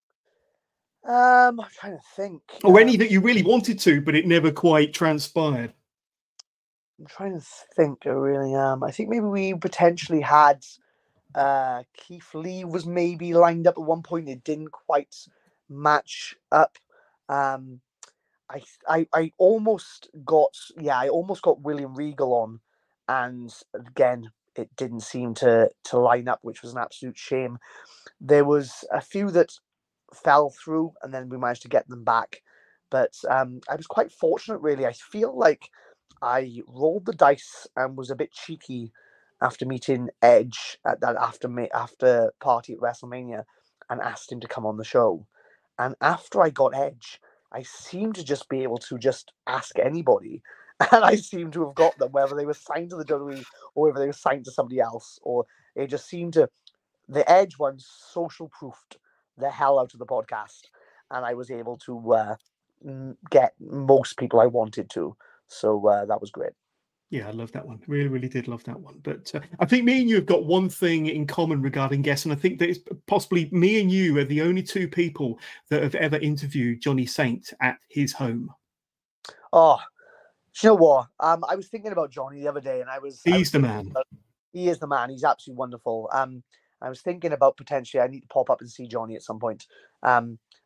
I'm trying to think. Or any that you really wanted to, but it never quite transpired. I'm trying to think. I really am. I think maybe we potentially had Keith Lee was maybe lined up at one point. It didn't quite match up. I almost got William Regal on, and again it didn't seem to line up, which was an absolute shame. There was a few that fell through, and then we managed to get them back. But I was quite fortunate, really. I feel like I rolled the dice and was a bit cheeky after meeting Edge at that after party at WrestleMania, and asked him to come on the show. And after I got Edge, I seemed to just be able to just ask anybody, and I seemed to have got them, whether they were signed to the WWE or whether they were signed to somebody else, or it just seemed to. The Edge one social proofed the hell out of the podcast, and I was able to get most people I wanted to. So that was great. Yeah, I love that one. Really, really did love that one. But I think me and you have got one thing in common regarding guests, and I think that it's possibly me and you are the only two people that have ever interviewed Johnny Saint at his home. Oh, you know what? I was thinking about Johnny the other day, and He's the man. He is the man. He's absolutely wonderful. I was thinking about potentially I need to pop up and see Johnny at some point.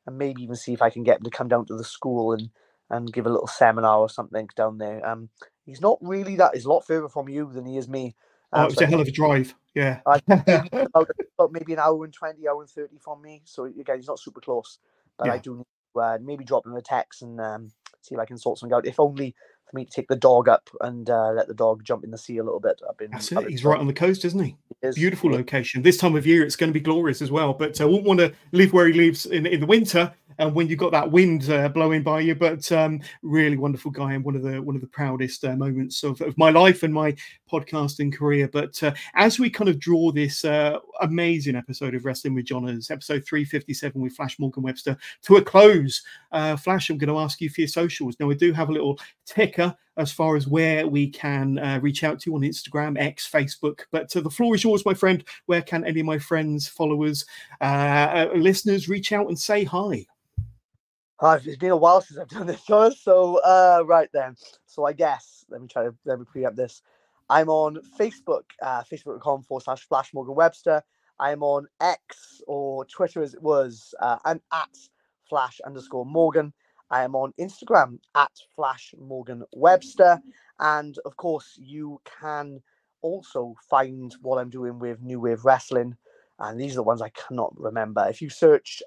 and maybe even see if I can get him to come down to the school and give a little seminar or something down there. He's not really that. He's a lot further from you than he is me. Oh, it's a hell of a drive. Yeah. Maybe about maybe an hour and 20, hour and 30 from me. So again, he's not super close, but I do need to maybe drop him a text and see if I can sort something out. If only for me to take the dog up and let the dog jump in the sea a little bit. That's it. He's right on the coast, isn't he? Beautiful yeah. Location. This time of year, it's going to be glorious as well. But I wouldn't want to live where he lives in the winter, and when you've got that wind blowing by you. But really wonderful guy, and one of the proudest moments of my life and my podcasting career. But as we kind of draw this amazing episode of Wrestling with Johners, episode 357 with Flash Morgan Webster, to a close, Flash, I'm going to ask you for your socials. Now, we do have a little ticker as far as where we can reach out to you on Instagram, X, Facebook. But the floor is yours, my friend. Where can any of my friends, followers, listeners reach out and say hi? It's been a while since I've done this, John. So right then. So I guess let me preempt this. I'm on Facebook, facebook.com/Flash Morgan Webster. I'm on X, or Twitter as it was. I'm at Flash_Morgan. I am on Instagram at Flash Morgan Webster. And of course, you can also find what I'm doing with New Wave Wrestling. And these are the ones I cannot remember. If you search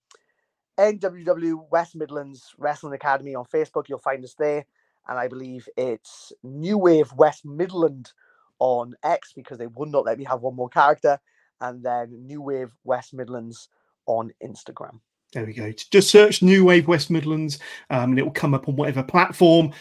NWW West Midlands Wrestling Academy on Facebook, you'll find us there. And I believe it's New Wave West Midland on X, because they would not let me have one more character. And then New Wave West Midlands on Instagram. There we go. Just search New Wave West Midlands and it will come up on whatever platform.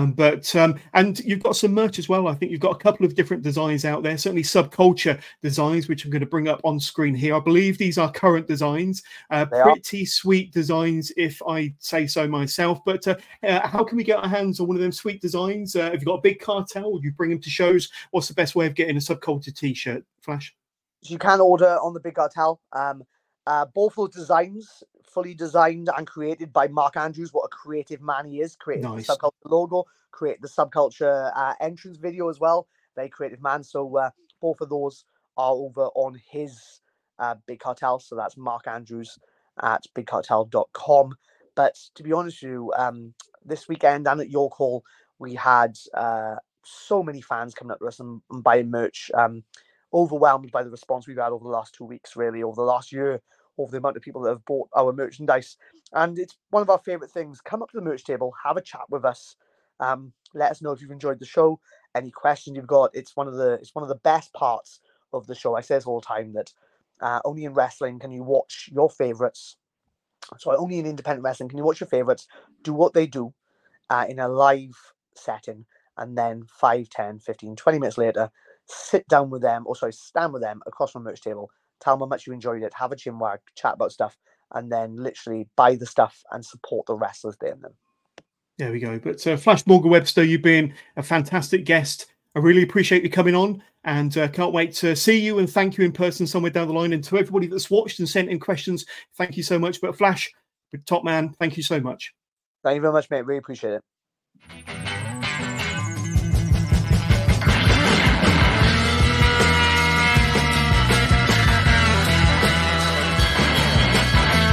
And you've got some merch as well. I think you've got a couple of different designs out there, certainly Subculture designs, which I'm going to bring up on screen here. I believe these are current designs, pretty sweet designs, if I say so myself. But how can we get our hands on one of them sweet designs? Have you got a big cartel? Would you bring them to shows? What's the best way of getting a Subculture t-shirt, Flash? So you can order on the Big Cartel. Both those designs fully designed and created by Mark Andrews. What a creative man he is. Created the Subculture logo, created the Subculture entrance video as well. Very creative man. So both of those are over on his Big Cartel. So that's Mark Andrews at bigcartel.com. But to be honest with you, this weekend and at York Hall, we had so many fans coming up to us and buying merch. Overwhelmed by the response we've had over the last 2 weeks, really, over the last year, over the amount of people that have bought our merchandise. And it's one of our favorite things. Come up to the merch table, have a chat with us. Let us know if you've enjoyed the show, any questions you've got. It's one of the best parts of the show. I say this all the time, that only in wrestling can you watch your favorites. So only in independent wrestling can you watch your favorites do what they do in a live setting, and then 5, 10, 15, 20 minutes later, stand with them across from the merch table, tell them how much you enjoyed it, have a chinwag, chat about stuff, and then literally buy the stuff and support the wrestlers there and then. There we go. But Flash Morgan Webster, you've been a fantastic guest. I really appreciate you coming on, and can't wait to see you and thank you in person somewhere down the line. And to everybody that's watched and sent in questions, thank you so much. But Flash, top man, thank you so much. Thank you very much, mate. Really appreciate it.